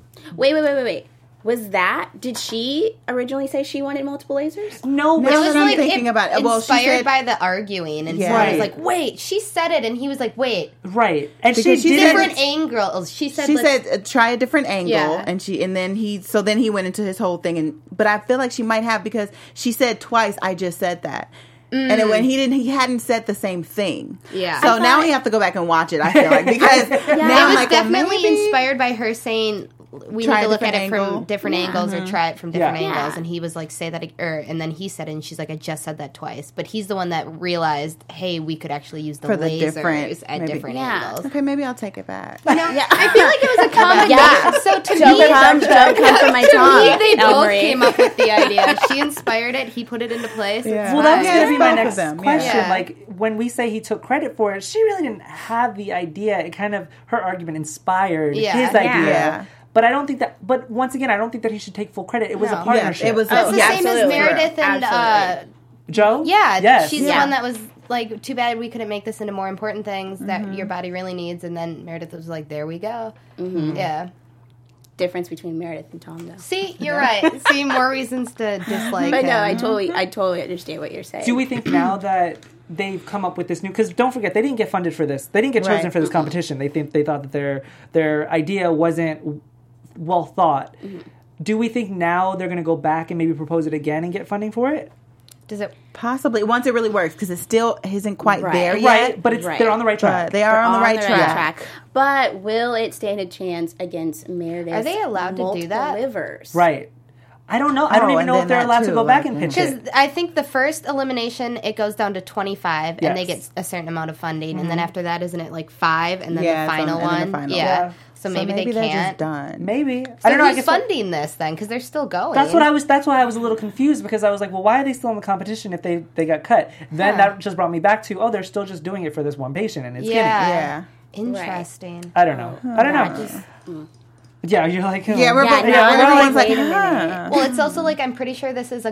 S4: Wait. Was that? Did she originally say she wanted multiple lasers?
S1: No, but
S5: Now
S6: It was
S5: that I'm
S6: like
S5: thinking about it, well, she
S6: inspired
S5: said-
S6: by the arguing, and
S5: Yeah.
S6: someone was
S1: Right.
S6: like, "Wait, she said it," and he was like, "Wait,
S1: right. And
S5: Because she
S1: did
S5: said-
S6: different angles." She said,
S5: She
S6: let's-
S5: said try a different angle,
S6: Yeah.
S5: and then he went into his whole thing, but I feel like she might have, because she said twice, "I just said that." And then when he hadn't said the same thing.
S6: Yeah.
S5: So
S6: I
S5: now
S4: thought-
S5: we have to go back and watch it, I feel like, because now
S6: it
S5: I'm
S6: was
S5: like, well,
S6: definitely
S5: maybe-
S6: inspired by her saying we
S5: Try
S6: need
S5: a
S6: to look at
S5: different
S6: it
S5: angle.
S6: from different angles or try it from different
S1: Yeah.
S6: angles.
S4: Yeah.
S6: And he was like, say that, and then he said it, and she's like, I just said that twice. But he's the one that realized, hey, we could actually use the
S5: For the
S6: lasers
S5: different-
S6: at
S5: maybe-
S6: different
S4: Yeah.
S6: angles.
S5: Okay, maybe I'll take it back.
S4: Yeah.
S6: I feel like it was a combination.
S4: Yeah.
S6: So to
S4: Don't
S6: me,
S4: come from my
S6: to
S4: tongue.
S6: me, they both
S4: Elmarie.
S6: came up with the idea. She inspired it. He put it into place.
S5: Yeah.
S6: It's
S1: Well, that was
S6: fine.
S1: going to be my
S5: both of
S1: next
S5: them, yeah.
S1: question.
S6: Yeah.
S1: Like, when we say he took credit for it, she really didn't have the idea. It kind of, her argument inspired
S6: Yeah.
S1: his
S6: Yeah.
S1: idea.
S5: Yeah.
S1: But I don't think that, but once again, I don't think that he should take full credit. It was a
S6: No.
S1: partnership.
S5: Yeah, it was
S6: That's the
S5: yeah,
S6: same as
S4: absolutely.
S6: Meredith and
S4: Absolutely.
S1: Joe?
S6: yeah,
S1: Yes.
S6: she's the
S4: Yeah.
S6: one that was like, too bad we couldn't make this into more important things that your body really needs. And then Meredith was like, there we go. Yeah.
S4: Difference between Meredith and Tom, though.
S6: See, you're right. See, more reasons to dislike
S4: But
S6: him.
S4: no, I totally understand what you're saying.
S1: Do we think now that they've come up with this new, because don't forget, they didn't get funded for this. They didn't get chosen
S5: Right.
S1: for this competition. They thought that their idea wasn't well thought. Do we think now they're going to go back and maybe propose it again and get funding for it?
S6: Does it?
S5: Possibly, once it really works, because it still isn't quite
S4: Right.
S5: there yet.
S1: Right, but
S4: Right.
S1: they're on the right track.
S5: But they are on the right track.
S4: But will it stand a chance against Meredith?
S6: Are they allowed to do that?
S4: Livers.
S1: Right. I don't know. I don't
S5: Oh,
S1: even
S5: and
S1: know
S5: then
S1: if they're
S5: that
S1: allowed to
S5: too,
S1: go back
S5: like,
S1: and pitch
S6: Because
S1: it.
S6: I think the first elimination, it goes down to 25, and they
S1: Yes.
S6: get a certain amount of funding. And then after that, isn't it like 5, and then
S5: Yeah,
S6: the final
S5: and then
S6: one?
S5: the final.
S6: Yeah.
S1: Yeah.
S6: So
S5: So
S6: maybe, they
S5: they're
S6: can't.
S5: just done.
S1: Maybe.
S6: So
S1: I don't know. I
S6: who's
S1: guess
S6: funding this then? Because they're still going.
S1: that's why I was a little confused, because I was like, well, why are they still in the competition if they got cut? Then that just brought me back to, they're still just doing it for this one patient, and it's
S6: Yeah.
S5: Yeah.
S6: Interesting.
S1: I don't know. I don't know. Yeah, you're like,
S5: Yeah, we're
S4: Yeah,
S5: both,
S4: no,
S5: yeah,
S4: I'm
S5: everyone's
S4: like,
S5: like,
S4: wait a minute.
S5: huh.
S6: Well, it's also like I'm pretty sure this is a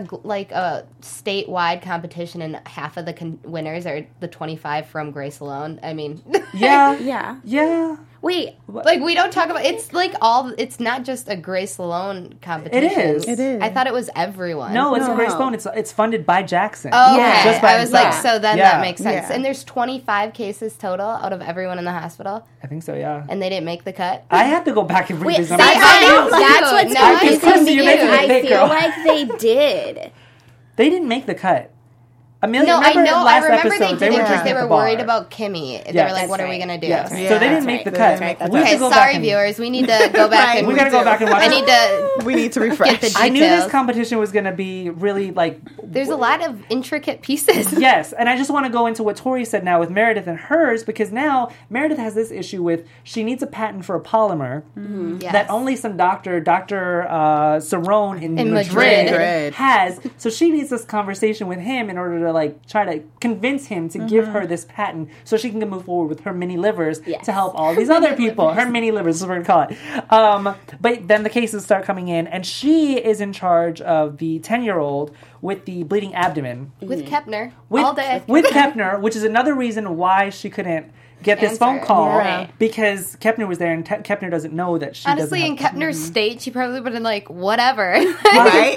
S6: statewide competition, and half of the winners are the 25 from Grace alone. I mean,
S1: yeah,
S4: Yeah.
S1: yeah.
S4: Wait,
S6: Like, we don't talk about it's like it's not just a Grace Lalone competition.
S1: It
S5: is.
S6: I thought it was everyone.
S1: No, it's
S4: No.
S1: a Grace Bone. It's funded by Jackson.
S6: Oh,
S5: Yeah.
S6: okay.
S1: Just by
S6: I was like,
S1: himself.
S6: so then
S1: Yeah.
S6: that makes sense.
S5: Yeah.
S6: And there's 25 cases total out of everyone in the hospital,
S1: I think so, yeah.
S6: and they didn't make the cut.
S1: I had to go back and read
S4: wait,
S1: these
S4: see,
S1: numbers.
S4: that's what's
S6: No, I
S4: confusing
S1: Chrissy,
S4: me
S1: you're
S4: because
S1: making it
S4: I
S1: big,
S4: feel
S1: girl.
S4: like they did.
S1: They didn't make the cut. Amelia,
S6: No, I
S1: remember
S6: know. I
S1: last
S6: remember
S1: episode,
S6: they didn't
S1: were
S6: because they
S1: drinking at
S6: were
S1: the
S6: worried
S1: bar.
S6: about Kimmy. They
S1: Yes.
S6: were like, "What are
S4: That's
S6: we gonna do?"
S1: Yes.
S5: Yeah.
S1: So they didn't
S5: That's
S1: make the
S5: right.
S1: cut.
S5: That's right. That's
S1: We have
S6: Okay,
S1: to go
S6: sorry,
S1: back and-
S6: viewers. We need to go back and
S1: We gotta go back and watch
S6: I
S1: it.
S6: need to
S5: We need to refresh.
S6: get the
S1: I knew this
S6: details.
S1: competition was going to be really like
S6: There's a lot of intricate pieces.
S1: yes, and I just want to go into what Tori said now with Meredith and hers because now Meredith has this issue with she needs a patent for a polymer
S6: Yes.
S1: that only some Dr. Cerrone in
S6: Madrid.
S5: Madrid.
S1: has. So she needs this conversation with him in order to like try to convince him to give her this patent so she can move forward with her mini livers
S4: Yes.
S1: to help all these other people. Her mini livers is what we're going to call it. But then the cases start coming in, and she is in charge of the 10-year-old with the bleeding abdomen.
S6: with Kepner
S1: With,
S6: all day.
S1: with Kepner, which is another reason why she couldn't get this
S6: Answer.
S1: phone call
S4: Right.
S1: because Kepner was there, and Kepner doesn't know that she
S6: Honestly,
S1: doesn't
S6: in
S1: have-
S6: Kepner's state, she probably would have been like, "Whatever."
S5: Right?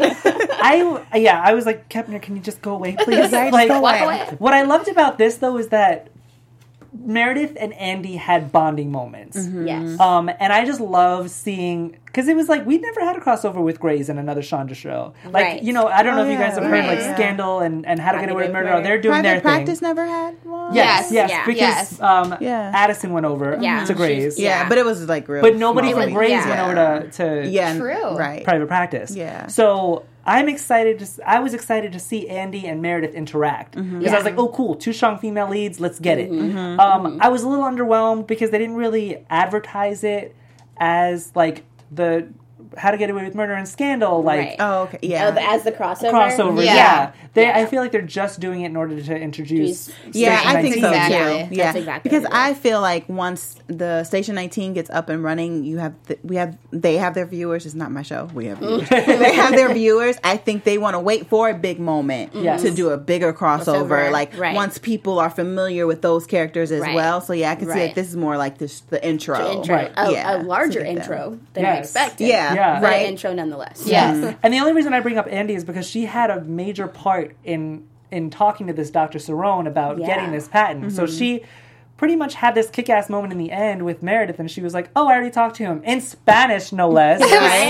S1: I was like, Kepner, can you just go away, please?
S5: Right,
S1: Like,
S5: just go
S6: Walk
S5: away.
S6: away.
S1: what I loved about this though is that Meredith and Andy had bonding moments.
S4: Yes.
S1: And I just love seeing because it was like we'd never had a crossover with Grey's and another Shonda show. Like
S4: Right.
S1: you know, I don't know
S5: Oh,
S1: if you guys
S5: yeah,
S1: have heard like
S5: right.
S1: Scandal and How to Get Away with Murder. They're doing their
S5: Private Practice
S1: thing.
S5: never had one.
S1: Yes,
S6: Yes.
S1: yes,
S4: Yeah.
S1: because
S6: Yes.
S1: Addison went over
S4: Yeah.
S1: to Grey's,
S5: Yeah,
S4: Yeah.
S5: but it was like real.
S1: but nobody
S5: small.
S1: from Grey's
S4: yeah.
S1: went over to
S5: Yeah,
S6: True.
S5: right.
S1: Private Practice.
S5: Yeah.
S1: So I'm excited. I was excited to see Andy and Meredith interact because I was like, "Oh, cool! Two strong female leads. Let's get it." I was a little underwhelmed because they didn't really advertise as like the How to Get Away with Murder and Scandal, like
S4: Right.
S5: Oh, okay. Yeah.
S4: As the crossover.
S1: crossover.
S6: Yeah.
S1: Yeah,
S4: Yeah.
S1: I feel like they're just doing it in order to introduce.
S5: Yeah,
S1: Station
S5: I think so
S1: 19.
S6: Exactly.
S5: too. Yeah,
S4: That's exactly
S5: because
S4: what it
S5: I feel like once the Station 19 gets up and running, they have their viewers. It's not my show. We have viewers. They have their viewers. I think they want to wait for a big moment
S1: Yes.
S5: to do a bigger crossover.
S4: Crossover,
S5: Like
S4: right.
S5: once people are familiar with those characters as
S4: Right.
S5: well. So yeah, I can see
S4: Right.
S5: like this is more like the intro.
S4: Intro.
S1: Right.
S4: A larger
S5: to get them.
S4: intro than I
S1: Yes.
S4: expected.
S5: Yeah,
S1: Yeah.
S4: But
S5: right.
S4: an intro nonetheless.
S6: Yes.
S1: And the only reason I bring up Andy is because she had a major part in talking to this Dr. Cerrone about
S4: Yeah.
S1: getting this patent. So she pretty much had this kick-ass moment in the end with Meredith, and she was like, "Oh, I already talked to him in Spanish, no less."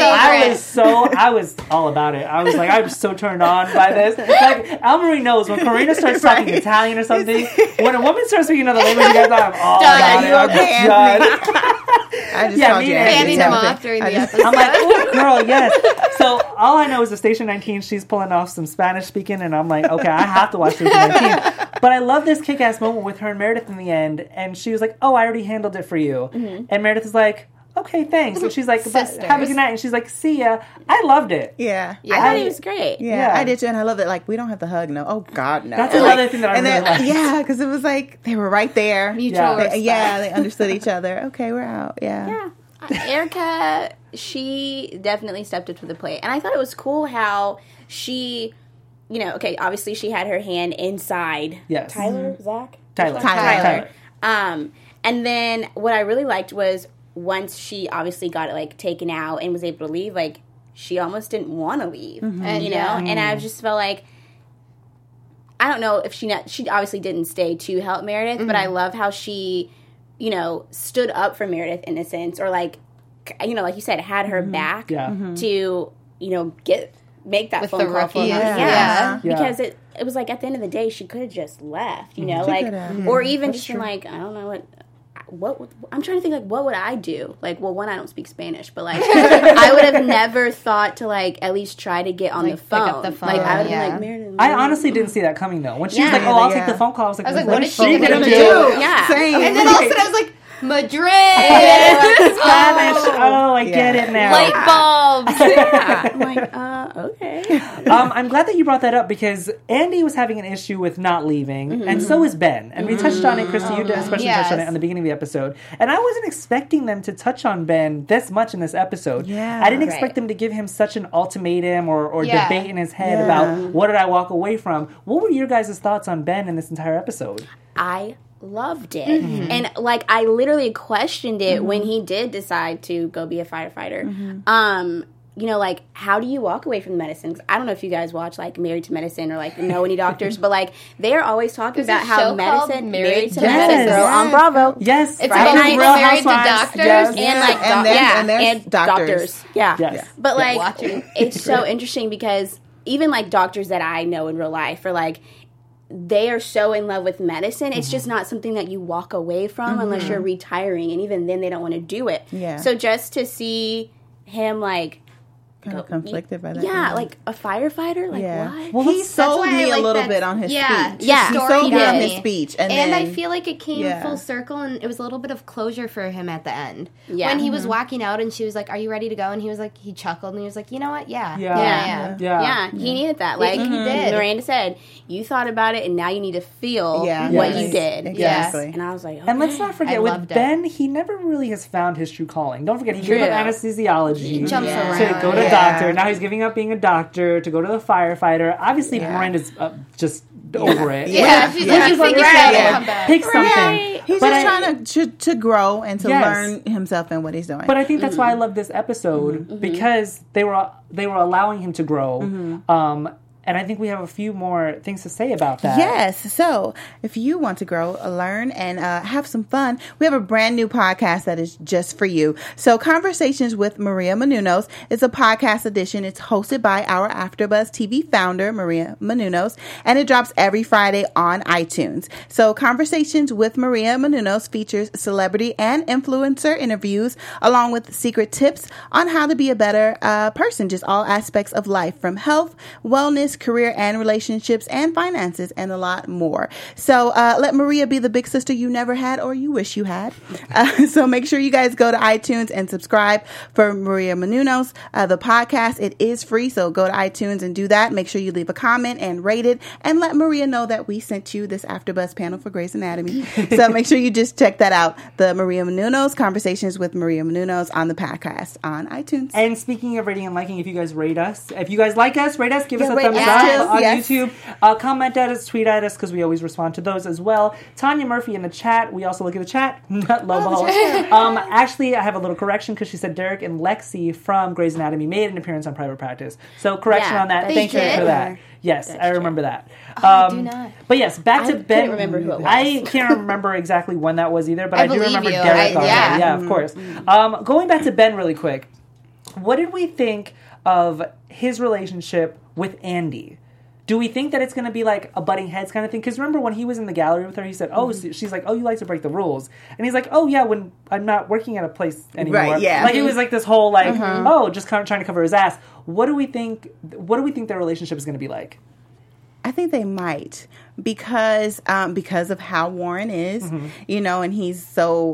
S1: I was all about it. I was like, I'm so turned on by this. Like Al-Marie knows when Karina starts talking
S5: Right.
S1: Italian or something. When a woman starts speaking another language, you guys, I'm all
S6: Done.
S1: about
S5: Are
S1: it.
S5: you
S1: I'm
S5: okay,
S1: done.
S5: I just
S1: Yeah,
S5: called
S1: me
S5: you
S1: and
S5: Andy.
S6: Fanning him off during the episode.
S1: I'm like, oh, girl, yes. So all I know is the Station 19, she's pulling off some Spanish speaking, and I'm like, okay, I have to watch Station 19. But I love this kick-ass moment with her and Meredith in the end, and she was like, oh, I already handled it for you. And Meredith is like, okay, thanks. And she's like,
S6: Sisters.
S1: have a good night. And she's like, see ya. I loved it.
S5: Yeah.
S4: I thought he was great.
S5: Yeah,
S1: Yeah.
S5: I did too, and I love that. Like, we don't have to hug, no. Oh God, no.
S1: That's another thing that I
S5: and
S1: really
S5: then,
S1: liked.
S5: yeah, because it was like they were right there.
S6: Mutual
S1: Yeah.
S6: respect.
S5: They understood each other. Okay, we're out. Yeah.
S4: Yeah. Erica, she definitely stepped up to the plate. And I thought it was cool how she, okay, obviously she had her hand inside
S1: Yes.
S4: Tyler, Zach?
S1: Tyler.
S4: And then what I really liked was once she obviously got it like taken out and was able to leave, like she almost didn't want to leave,
S6: And
S4: you know?
S6: yeah.
S4: And I just felt like, I don't know if she obviously didn't stay to help Meredith, but I love how she, stood up for Meredith in a sense, or like you said, had her back
S1: Yeah.
S4: to, make that
S6: With
S4: phone
S6: the
S4: call for
S6: rookies.
S4: her.
S6: Yeah.
S1: Yeah.
S4: Because it was like at the end of the day, she could have just left,
S5: She
S4: like,
S5: could have.
S4: or even just been like, I don't know what I'm trying to think, like, what would I do? Like, well, one, I don't speak Spanish, but like, I would have never thought to like at least try to get on
S6: Like,
S4: the
S6: pick
S4: phone.
S6: up the phone,
S4: Like, I would have
S6: yeah.
S4: been like, Meredith.
S1: I honestly didn't see that coming, though. When she was
S4: Yeah.
S1: like, oh, I'll
S5: Yeah.
S1: take the phone call, I was like,
S6: what is she
S1: gonna
S6: gonna
S1: do?
S6: do?
S4: Yeah.
S5: Same.
S6: And then all of a sudden I was like, Madrid!
S1: Spanish. Oh, I get it now.
S6: Light bulbs!
S4: I'm like, okay.
S1: I'm glad that you brought that up because Andy was having an issue with not leaving, and so is Ben. And we touched on it, Christy. You did especially touched on it
S6: Yes.
S1: on the beginning of the episode. And I wasn't expecting them to touch on Ben this much in this episode.
S5: Yeah.
S1: I didn't expect
S4: Right.
S1: them to give him such an ultimatum or
S6: Yeah.
S1: debate in his head
S5: Yeah.
S1: about what did I walk away from. What were your guys' thoughts on Ben in this entire episode?
S4: I loved it. And like I literally questioned it when he did decide to go be a firefighter. You know, like, how do you walk away from medicine? 'Cause I don't know if you guys watch, like, Married to Medicine or, like, know any doctors, but, like, they're always talking about how medicine, Married to Medicine, girl, on Bravo.
S1: Yes.
S6: It's
S4: Friday
S6: about
S4: night,
S6: people
S1: Real
S6: married to
S1: Housewives.
S6: doctors.
S1: Yes.
S4: And, like,
S5: And there's doctors.
S4: Yeah.
S1: Yes.
S4: But, like,
S6: Watching.
S4: it's so interesting because even, like, doctors that I know in real life are, like, they are so in love with medicine. It's just not something that you walk away from unless you're retiring. And even then, they don't want to do it.
S5: Yeah.
S4: So just to see him, like,
S5: Kind of conflicted by that.
S4: yeah, like a firefighter, like what?
S1: Well,
S5: he sold
S6: why I
S5: me a
S6: like
S5: little
S6: that-
S5: bit on his
S6: yeah,
S5: speech.
S4: Yeah.
S5: He
S6: story
S5: sold me on
S6: did.
S5: his speech. And
S6: And
S5: then,
S6: I feel like it came
S5: yeah.
S6: full circle, and it was a little bit of closure for him at the end.
S4: Yeah.
S6: When he was walking out, and she was like, "Are you ready to go?" And he was like, he chuckled, and he was like, "You know what? Yeah,
S1: Yeah.
S6: yeah."
S1: Yeah.
S4: He needed that. Like
S6: he did.
S4: Miranda said, you thought about it, and now you need to feel
S5: Yeah.
S4: what
S1: Yes.
S4: you did.
S5: Exactly.
S4: And I was like,
S1: And let's
S4: okay.
S1: not forget,
S6: I
S1: with
S6: loved it.
S1: Ben, he never really has found his true calling. Don't forget, he gave up anesthesiology
S6: He jumps
S1: to
S6: around.
S1: go to
S5: Yeah.
S1: doctor. Now he's giving up being a doctor to go to the firefighter. Obviously, Miranda's just over it.
S6: Yeah, she's like,
S1: Which is like,
S6: "Figure it out and come back."
S1: pick something.
S4: Right.
S5: He's
S1: But
S5: just
S1: I-
S5: trying to grow and to
S1: Yes.
S5: learn himself and what he's doing.
S1: But I think that's why I love this episode because they were allowing him to grow. And I think we have a few more things to say about that.
S5: Yes. So if you want to grow, learn, and have some fun, we have a brand new podcast that is just for you. So Conversations with Maria Menounos is a podcast edition. It's hosted by our AfterBuzz TV founder, Maria Menounos, and it drops every Friday on iTunes. So Conversations with Maria Menounos features celebrity and influencer interviews along with secret tips on how to be a better person, just all aspects of life from health, wellness, career and relationships and finances and a lot more. So let Maria be the big sister you never had or you wish you had. So make sure you guys go to iTunes and subscribe for Maria Menounos, the podcast. It is free, so go to iTunes and do that. Make sure you leave a comment and rate it and let Maria know that we sent you this AfterBuzz panel for Grey's Anatomy. So make sure you just check that out. The Maria Menounos, Conversations with Maria Menounos on the podcast on iTunes.
S1: And speaking of rating and liking, if you guys rate us, if you guys like us, rate us, give us a
S5: rate
S1: thumbs
S5: us
S1: up
S5: too,
S1: on
S5: yes.
S1: YouTube. Comment at us, tweet at us, because we always respond to those as well. Tanya Murphy in the chat. We also look at the chat. Lobo. Actually, I have a little correction because she said Derek and Lexi from Grey's Anatomy made an appearance on Private Practice. So correction
S4: Yeah,
S1: on that.
S4: they
S1: Thank you
S6: did?
S1: for that. Yes, I remember that.
S6: I do not.
S1: But yes, back to
S4: couldn't
S1: Ben.
S4: remember who it was.
S1: I can't remember exactly when that was either, but I do
S6: believe
S1: remember
S6: you.
S1: Derek on
S6: Yeah.
S1: there. Yeah, of course. Going back to Ben really quick, what did we think of his relationship with Andy? Do we think that it's going to be like a butting heads kind of thing? Because remember when he was in the gallery with her, he said, "Oh, she's like, oh, you like to break the rules," and he's like, "Oh yeah, when I'm not working at a place anymore."
S5: Right, yeah.
S1: Like it was like this whole like, oh, just kind of trying to cover his ass. What do we think? What do we think their relationship is going to be like?
S5: I think they might because of how Warren is, you know, and he's so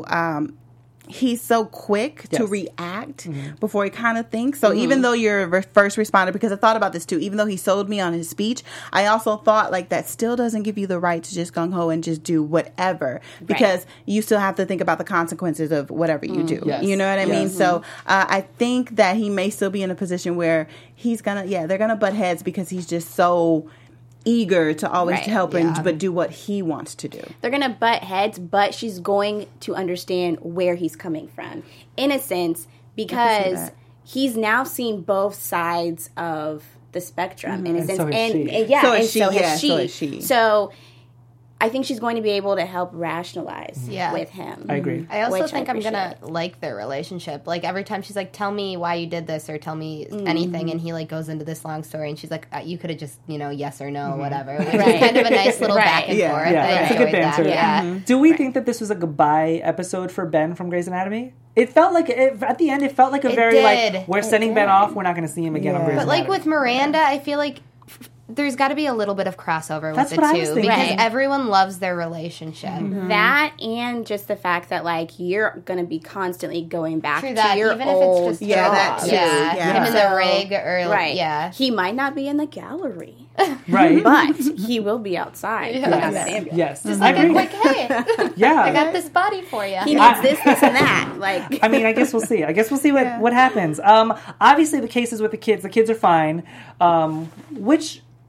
S5: quick to
S1: Yes.
S5: react before he kind of thinks. So even though you're a first responder, because I thought about this too, even though he sold me on his speech, I also thought like that still doesn't give you the right to just gung ho and just do whatever because you still have to think about the consequences of whatever you do.
S1: Yes.
S5: You know what I mean?
S1: Yes.
S5: So I think that he may still be in a position where he's they're gonna butt heads because he's just so eager to always
S4: Right,
S5: help but do what he wants to do.
S4: They're going to butt heads, but she's going to understand where he's coming from. In a sense, because
S5: that.
S4: he's now seen both sides of the spectrum. In a
S1: And
S4: sense.
S1: so has she.
S4: And yeah,
S5: So
S4: and
S5: is she,
S4: so
S5: yeah,
S4: has
S5: so is she.
S4: So I think she's going to be able to help rationalize
S6: Yeah.
S4: with him.
S1: I agree.
S6: I also
S4: Which I
S6: think I'm gonna
S4: appreciate.
S6: like their relationship. Like every time she's like, "Tell me why you did this," or "Tell me anything," and he like goes into this long story, and she's like, "You could have just, yes or no, whatever." Which is kind of a nice little back and
S4: Right.
S6: forth.
S5: Yeah,
S6: I
S1: it's a
S6: enjoyed
S1: good banter.
S6: that. Yeah.
S1: Do we think that this was a goodbye episode for Ben from Grey's Anatomy? It felt like at the end. It felt like a
S6: It
S1: very
S6: did.
S1: like we're sending Ben off. We're not going to see him again on
S5: Yeah.
S1: Grey's
S6: But like
S1: Anatomy.
S6: with Miranda, I feel like there's got to be a little bit of crossover
S1: That's
S6: with
S1: what I
S6: the
S1: was
S6: two
S1: thinking.
S6: because
S4: Right.
S6: everyone loves their relationship.
S4: That and just the fact that like you're going to be constantly going back
S6: True
S4: to
S6: that,
S4: your
S6: even
S4: old
S6: if it's just
S5: Yeah,
S4: job.
S5: that too.
S6: Yeah.
S5: Yeah.
S6: Him in the
S4: So-
S6: rig or
S4: Right.
S6: yeah.
S4: He might not be in the gallery,
S1: right?
S4: but he will be outside.
S6: Yeah.
S4: picking up the ambulance.
S1: Yes,
S6: Just
S1: I
S6: like a
S1: agree.
S6: quick, hey,
S1: Yeah,
S6: I got this body for you.
S4: He needs this, and that. Like,
S1: I mean, I guess we'll see. I guess we'll see what happens. Obviously, the cases with the kids are fine. Which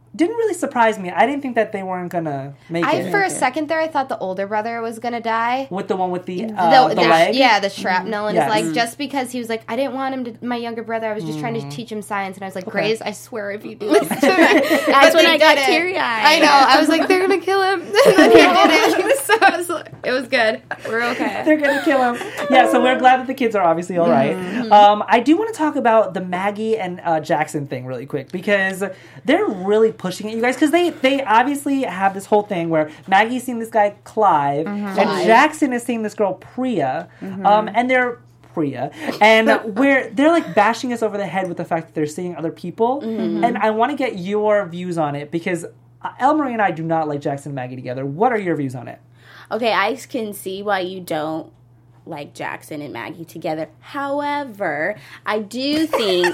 S1: didn't really surprise me. I didn't think that they weren't gonna make it.
S6: For a second there, I thought the older brother was gonna die.
S1: With the one with the leg?
S6: Yeah, the shrapnel. And
S1: Yes.
S6: it's like, just because he was like, I didn't want him to, my younger brother, I was just trying to teach him science. And I was like, Grace, I swear if you do this to me.
S4: That's when I got teary-eyed.
S6: I know. I was like, they're gonna kill him. And then he didn't. So I was like, it was good. We're okay.
S1: They're gonna kill him. Yeah, so we're glad that the kids are obviously all right. I do want to talk about the Maggie and Jackson thing really quick, because they're really pushing it, you guys, because they obviously have this whole thing where Maggie's seeing this guy Clive, and Jackson is seeing this girl Priya, and they're Priya, and where they're like bashing us over the head with the fact that they're seeing other people, and I want to get your views on it, because Elmarie and I do not like Jackson and Maggie together. What are your views on it?
S4: Okay, I can see why you don't like Jackson and Maggie together. However, I do think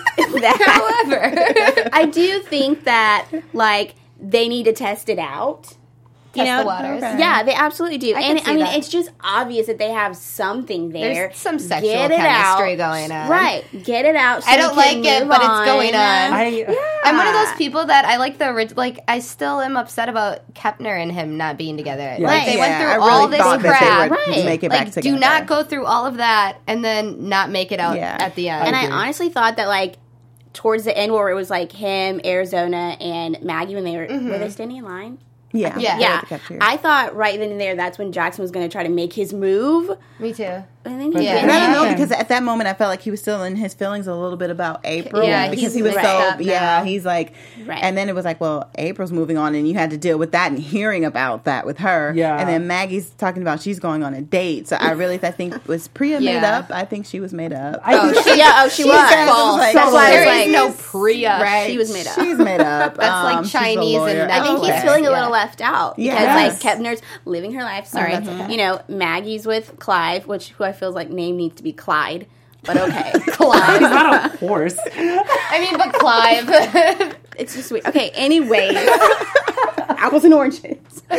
S4: that like they need to test it out.
S6: Test the waters.
S5: Okay.
S4: Yeah, they absolutely do.
S6: can see that.
S4: It's just obvious that they have something there.
S6: There's some sexual
S4: Get it
S6: chemistry
S4: out.
S6: going on.
S4: Right. Get it out. So
S6: I don't
S4: we can
S6: like it,
S4: move
S6: but it's going on. I'm one of those people that I like the original. Like, I still am upset about Kepner and him not being together.
S1: Yeah.
S6: Like, they went through
S5: I
S6: all
S5: really
S6: this
S5: thought that
S6: crap.
S5: they would make it back
S6: Like,
S5: together.
S6: do not go through all of that and then not make it out
S5: Yeah.
S6: at the end.
S4: And I
S1: agree.
S4: honestly thought that like towards the end where it was like him, Arizona, and Maggie when they were they standing in line?
S5: Yeah.
S6: Yeah.
S4: Yeah.
S5: At the cafeteria.
S4: I thought right then and there that's when Jackson was going to try to make his move.
S6: Me too.
S4: And then he
S6: Yeah.
S4: didn't.
S5: And I don't know,
S1: Yeah.
S5: because at that moment I felt like he was still in his feelings a little bit about April.
S6: Yeah,
S5: because
S6: he's
S5: he was
S6: mixed up now.
S5: he's like,
S4: Right.
S5: and then it was like, well, April's moving on, and you had to deal with that and hearing about that with her.
S1: Yeah.
S5: And then Maggie's talking about she's going on a date. So I really think was Priya made
S6: Yeah.
S5: up. I think she was made up.
S1: I think
S4: She was.
S5: false.
S4: That's
S5: Totally.
S4: why I
S6: There
S4: was
S6: is
S4: like,
S6: no Priya.
S5: Right.
S4: She was made up.
S5: She's made up.
S6: That's like
S5: she's a
S6: Chinese and
S5: lawyer.
S6: I
S4: I think
S6: Okay.
S4: he's feeling a
S6: Yeah.
S4: little left out because
S5: Yes.
S4: like Kepner's living her life. Sorry,
S5: that's okay.
S4: you know Maggie's with Clive, who I feel like name needs to be Clyde, but okay,
S1: he's
S6: Clive.
S1: not a horse.
S6: I mean, but Clive.
S4: it's just sweet. Okay, anyway, apples and oranges.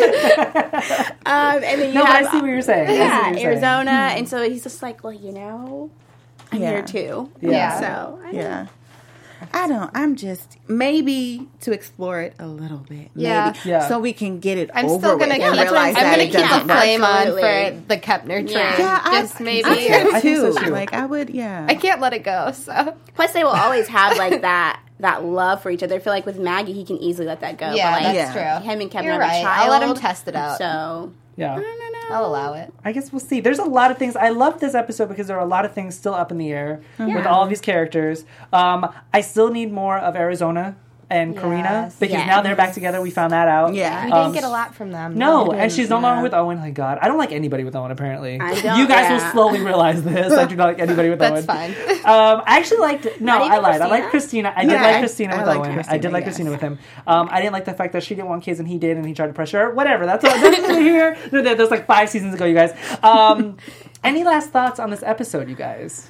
S4: And then you
S1: No, but
S4: have
S1: I see what you're saying. I see
S4: yeah
S1: what you're saying.
S4: Arizona, and so he's just like, well, you know, I'm
S5: Yeah.
S4: here too.
S1: Yeah.
S4: So I don't know.
S5: Yeah. I'm just maybe to explore it a little bit.
S6: Yeah.
S5: Maybe,
S1: Yeah.
S5: so we can get it
S6: I'm
S5: over
S6: still gonna
S5: with
S6: keep.
S5: and
S6: I'm
S5: realize that
S6: gonna
S5: it
S6: keep the
S5: doesn't work.
S6: flame on
S4: Absolutely.
S6: for the Kepner train.
S4: Yeah.
S6: Just maybe.
S5: I am
S1: I think
S5: too.
S1: so, too.
S5: Like I would, yeah.
S6: I can't let it go. So
S4: Plus, they will always have like that love for each other. I feel like with Maggie, he can easily let that go.
S6: yeah,
S4: but, like,
S6: that's
S5: Yeah.
S6: true.
S4: him and Kevin
S6: You're
S4: have
S6: right.
S4: a child.
S6: I'll let him test it out.
S4: So
S1: Yeah.
S4: I don't know.
S6: I'll allow it.
S1: I guess we'll see. There's a lot of things. I love this episode because there are a lot of things still up in the air with all of these characters. I still need more of Arizona and Karina
S6: Yes.
S1: because
S4: Yes.
S1: now they're back together. We found that out.
S5: Yeah.
S6: We
S1: Um,
S6: didn't get a lot from them.
S1: No, and she's no longer
S5: yeah.
S1: with Owen. Thank God. I don't like anybody with Owen. Apparently,
S4: I don't,
S1: you guys will
S4: yeah.
S1: slowly realize this. I do not like anybody with
S6: That's
S1: Owen.
S6: fine.
S1: I actually liked. No,
S4: Not even
S1: I lied. I like
S4: Christina?
S1: Christina. I did
S5: Yeah,
S1: like
S5: I-
S1: Christina
S5: I
S1: with
S5: liked
S1: Owen. I
S5: Christina,
S1: did like
S5: yes.
S1: Christina with him. I didn't like the fact that she didn't want kids and he did, and he tried to pressure her. Whatever. That's neither here nor there. That's like 5 seasons ago, you guys. Any last thoughts on this episode, you guys?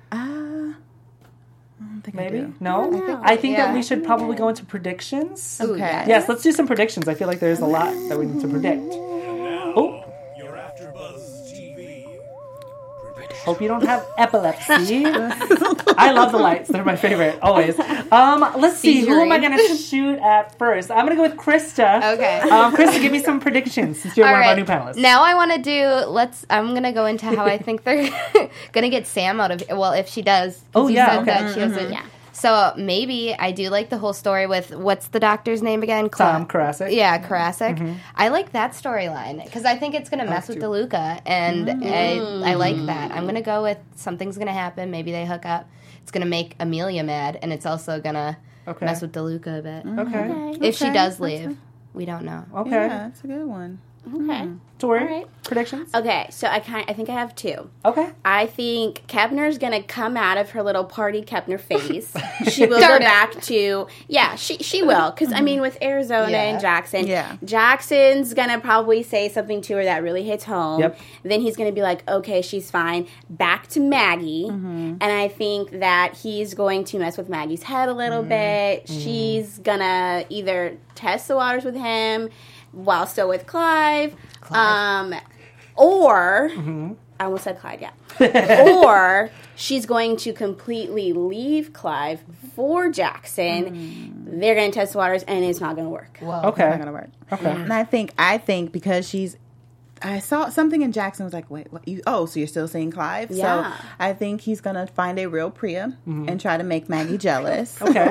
S5: I don't think I
S1: Maybe?
S5: do.
S1: No? I think that
S6: Yeah.
S1: we should probably go into predictions.
S6: Ooh,
S5: Okay.
S6: yeah.
S1: Yes, let's do some predictions. I feel like there's a lot that we need to predict. Oh,
S2: Your AfterBuzz TV.
S1: hope you don't have epilepsy. I love the lights. They're my favorite, always. Let's see. Who am I going to shoot at first? I'm going to go with Krista.
S6: Okay.
S1: Krista, give me some predictions since you're
S6: All
S1: one
S6: right.
S1: of our new panelists.
S6: Now I want to do. I'm gonna go into how I think they're gonna get Sam out of. Well, if she does. 'cause
S1: Oh,
S6: you
S1: yeah,
S6: said
S1: okay.
S6: that she doesn't.
S4: Yeah.
S6: So maybe I do like the whole story with what's the doctor's name again?
S1: Tom Karasik.
S6: Yeah, Karasik. I like that storyline because I think it's going to mess with DeLuca, and I like that. I'm going to go with something's going to happen. Maybe they hook up. It's going to make Amelia mad, and it's also going to
S1: Okay.
S6: mess with DeLuca a bit.
S1: Okay.
S6: If she
S5: Okay,
S6: does
S5: that's
S6: leave, we don't know.
S1: Okay.
S5: Yeah, that's a good one.
S4: Okay.
S1: Tori,
S4: All right.
S1: predictions?
S4: Okay. So I think I have two.
S1: Okay.
S4: I think Kepner's gonna come out of her little party Kepner phase. She will
S6: Darn
S4: go
S6: it.
S4: back to she will because I mean with Arizona
S6: Yeah.
S4: and Jackson,
S5: Yeah.
S4: Jackson's gonna probably say something to her that really hits home.
S1: Yep.
S4: Then he's gonna be like, okay, she's fine. Back to Maggie, and I think that he's going to mess with Maggie's head a little bit. She's gonna either test the waters with him while still with Clive. Or I almost said Clyde, yeah. Or she's going to completely leave Clive for Jackson. They're going to test the waters, and it's not going to work.
S6: Whoa.
S1: Okay.
S5: Not gonna work.
S1: Okay.
S5: And I think because I saw something in Jackson was like, wait, what? So you're still saying Clive?
S4: Yeah.
S5: So I think he's gonna find a real Priya and try to make Maggie jealous.
S1: Okay.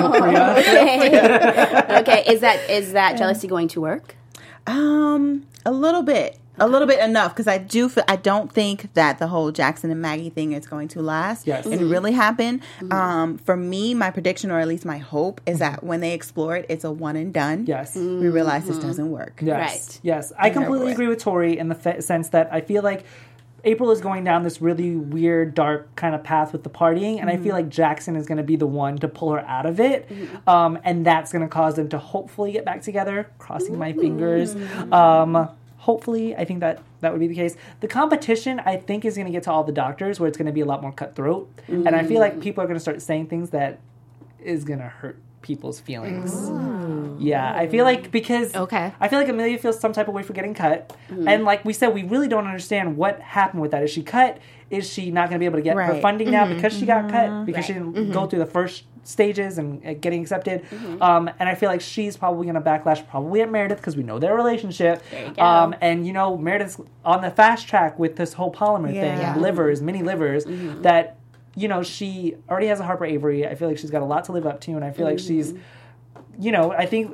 S4: Okay, is that jealousy going to work?
S5: A little bit enough because I don't think that the whole Jackson and Maggie thing is going to last.
S1: Yes.
S5: And really happen. For me, my prediction, or at least my hope, is that when they explore it, it's a one and done.
S1: Yes.
S5: We realize this doesn't work.
S1: Yes.
S4: Right.
S1: Yes. I completely agree with Tori in the sense that I feel like April is going down this really weird, dark kind of path with the partying, and I feel like Jackson is going to be the one to pull her out of it, and that's going to cause them to hopefully get back together. Crossing my fingers. Hopefully, I think that would be the case. The competition, I think, is going to get to all the doctors, where it's going to be a lot more cutthroat, and I feel like people are going to start saying things that is going to hurt people's feelings. Yeah, I feel like because I feel like Amelia feels some type of way for getting cut, and like we said, we really don't understand what happened with that. Is she cut? Is she not going to be able to get her funding now because she got cut, because she didn't go through the first stages and getting accepted? And I feel like she's probably going to backlash probably at Meredith, because we know their relationship.
S4: There you go.
S1: And you know, Meredith's on the fast track with this whole polymer thing, livers, mini livers, that, you know, she already has a Harper Avery. I feel like she's got a lot to live up to, and I feel like she's, you know, I think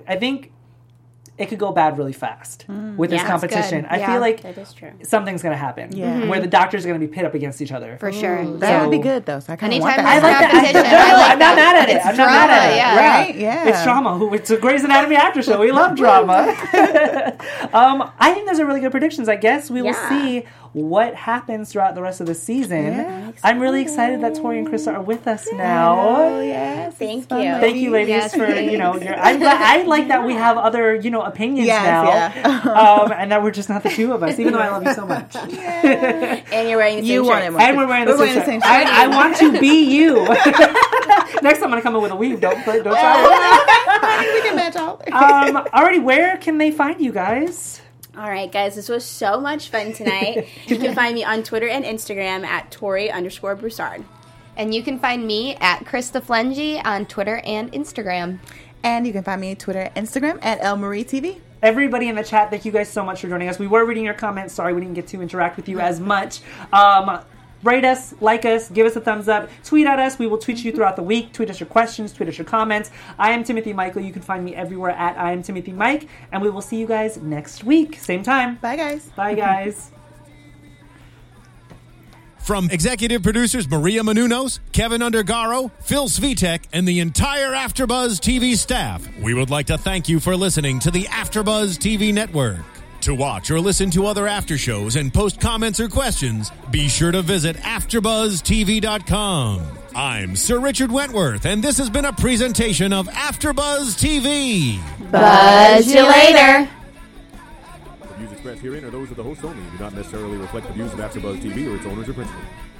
S1: it could go bad really fast with this competition. I feel like
S4: that is true.
S1: something's going to happen where the doctors are going to be pit up against each other.
S6: For sure.
S5: That would be good, though. So I kind of want
S6: Anytime
S5: that.
S6: there's competition, I like
S1: I'm not mad at it.
S6: It's
S1: I'm
S6: drama,
S1: not mad at it.
S6: yeah.
S5: Right? Yeah.
S1: It's drama. It's a Grey's Anatomy after show. We love drama. I think those are really good predictions. I guess we will see what happens throughout the rest of the season.
S5: Yeah.
S1: I'm really excited that Tori and Krista are with us now.
S5: Oh, yes.
S4: Thank you.
S1: Thank you, ladies, for, you know, I'm glad, I like that we have other, you know, opinions now. And that we're just not the two of us, even though I love you so much.
S4: And you're wearing the same shirt.
S1: And we're wearing the same shirt. I want to be you. Next time I'm going to come in with a weave. Don't try it.
S5: We can match all.
S1: Alrighty, where can they find you guys?
S4: All right, guys, this was so much fun tonight. You can find me on Twitter and Instagram at Tori_Broussard.
S6: And you can find me at Krista Flengy on Twitter and Instagram.
S5: And you can find me on Twitter and Instagram at ElMarieTV.
S1: Everybody in the chat, thank you guys so much for joining us. We were reading your comments. Sorry we didn't get to interact with you as much. Rate us, like us, give us a thumbs up, tweet at us. We will tweet you throughout the week. Tweet us your questions, tweet us your comments. I am Timothy Michael. You can find me everywhere at I am Timothy Mike. And we will see you guys next week. Same time.
S5: Bye, guys.
S1: Bye, guys.
S2: From executive producers Maria Menounos, Kevin Undergaro, Phil Svitek, and the entire AfterBuzz TV staff, we would like to thank you for listening to the AfterBuzz TV network. To watch or listen to other after shows and post comments or questions, be sure to visit AfterBuzzTV.com. I'm Sir Richard Wentworth, and this has been a presentation of AfterBuzz TV.
S6: Buzz you later.
S7: The views expressed herein are those of the hosts only and do not necessarily reflect the views of AfterBuzz TV or its owners or principals.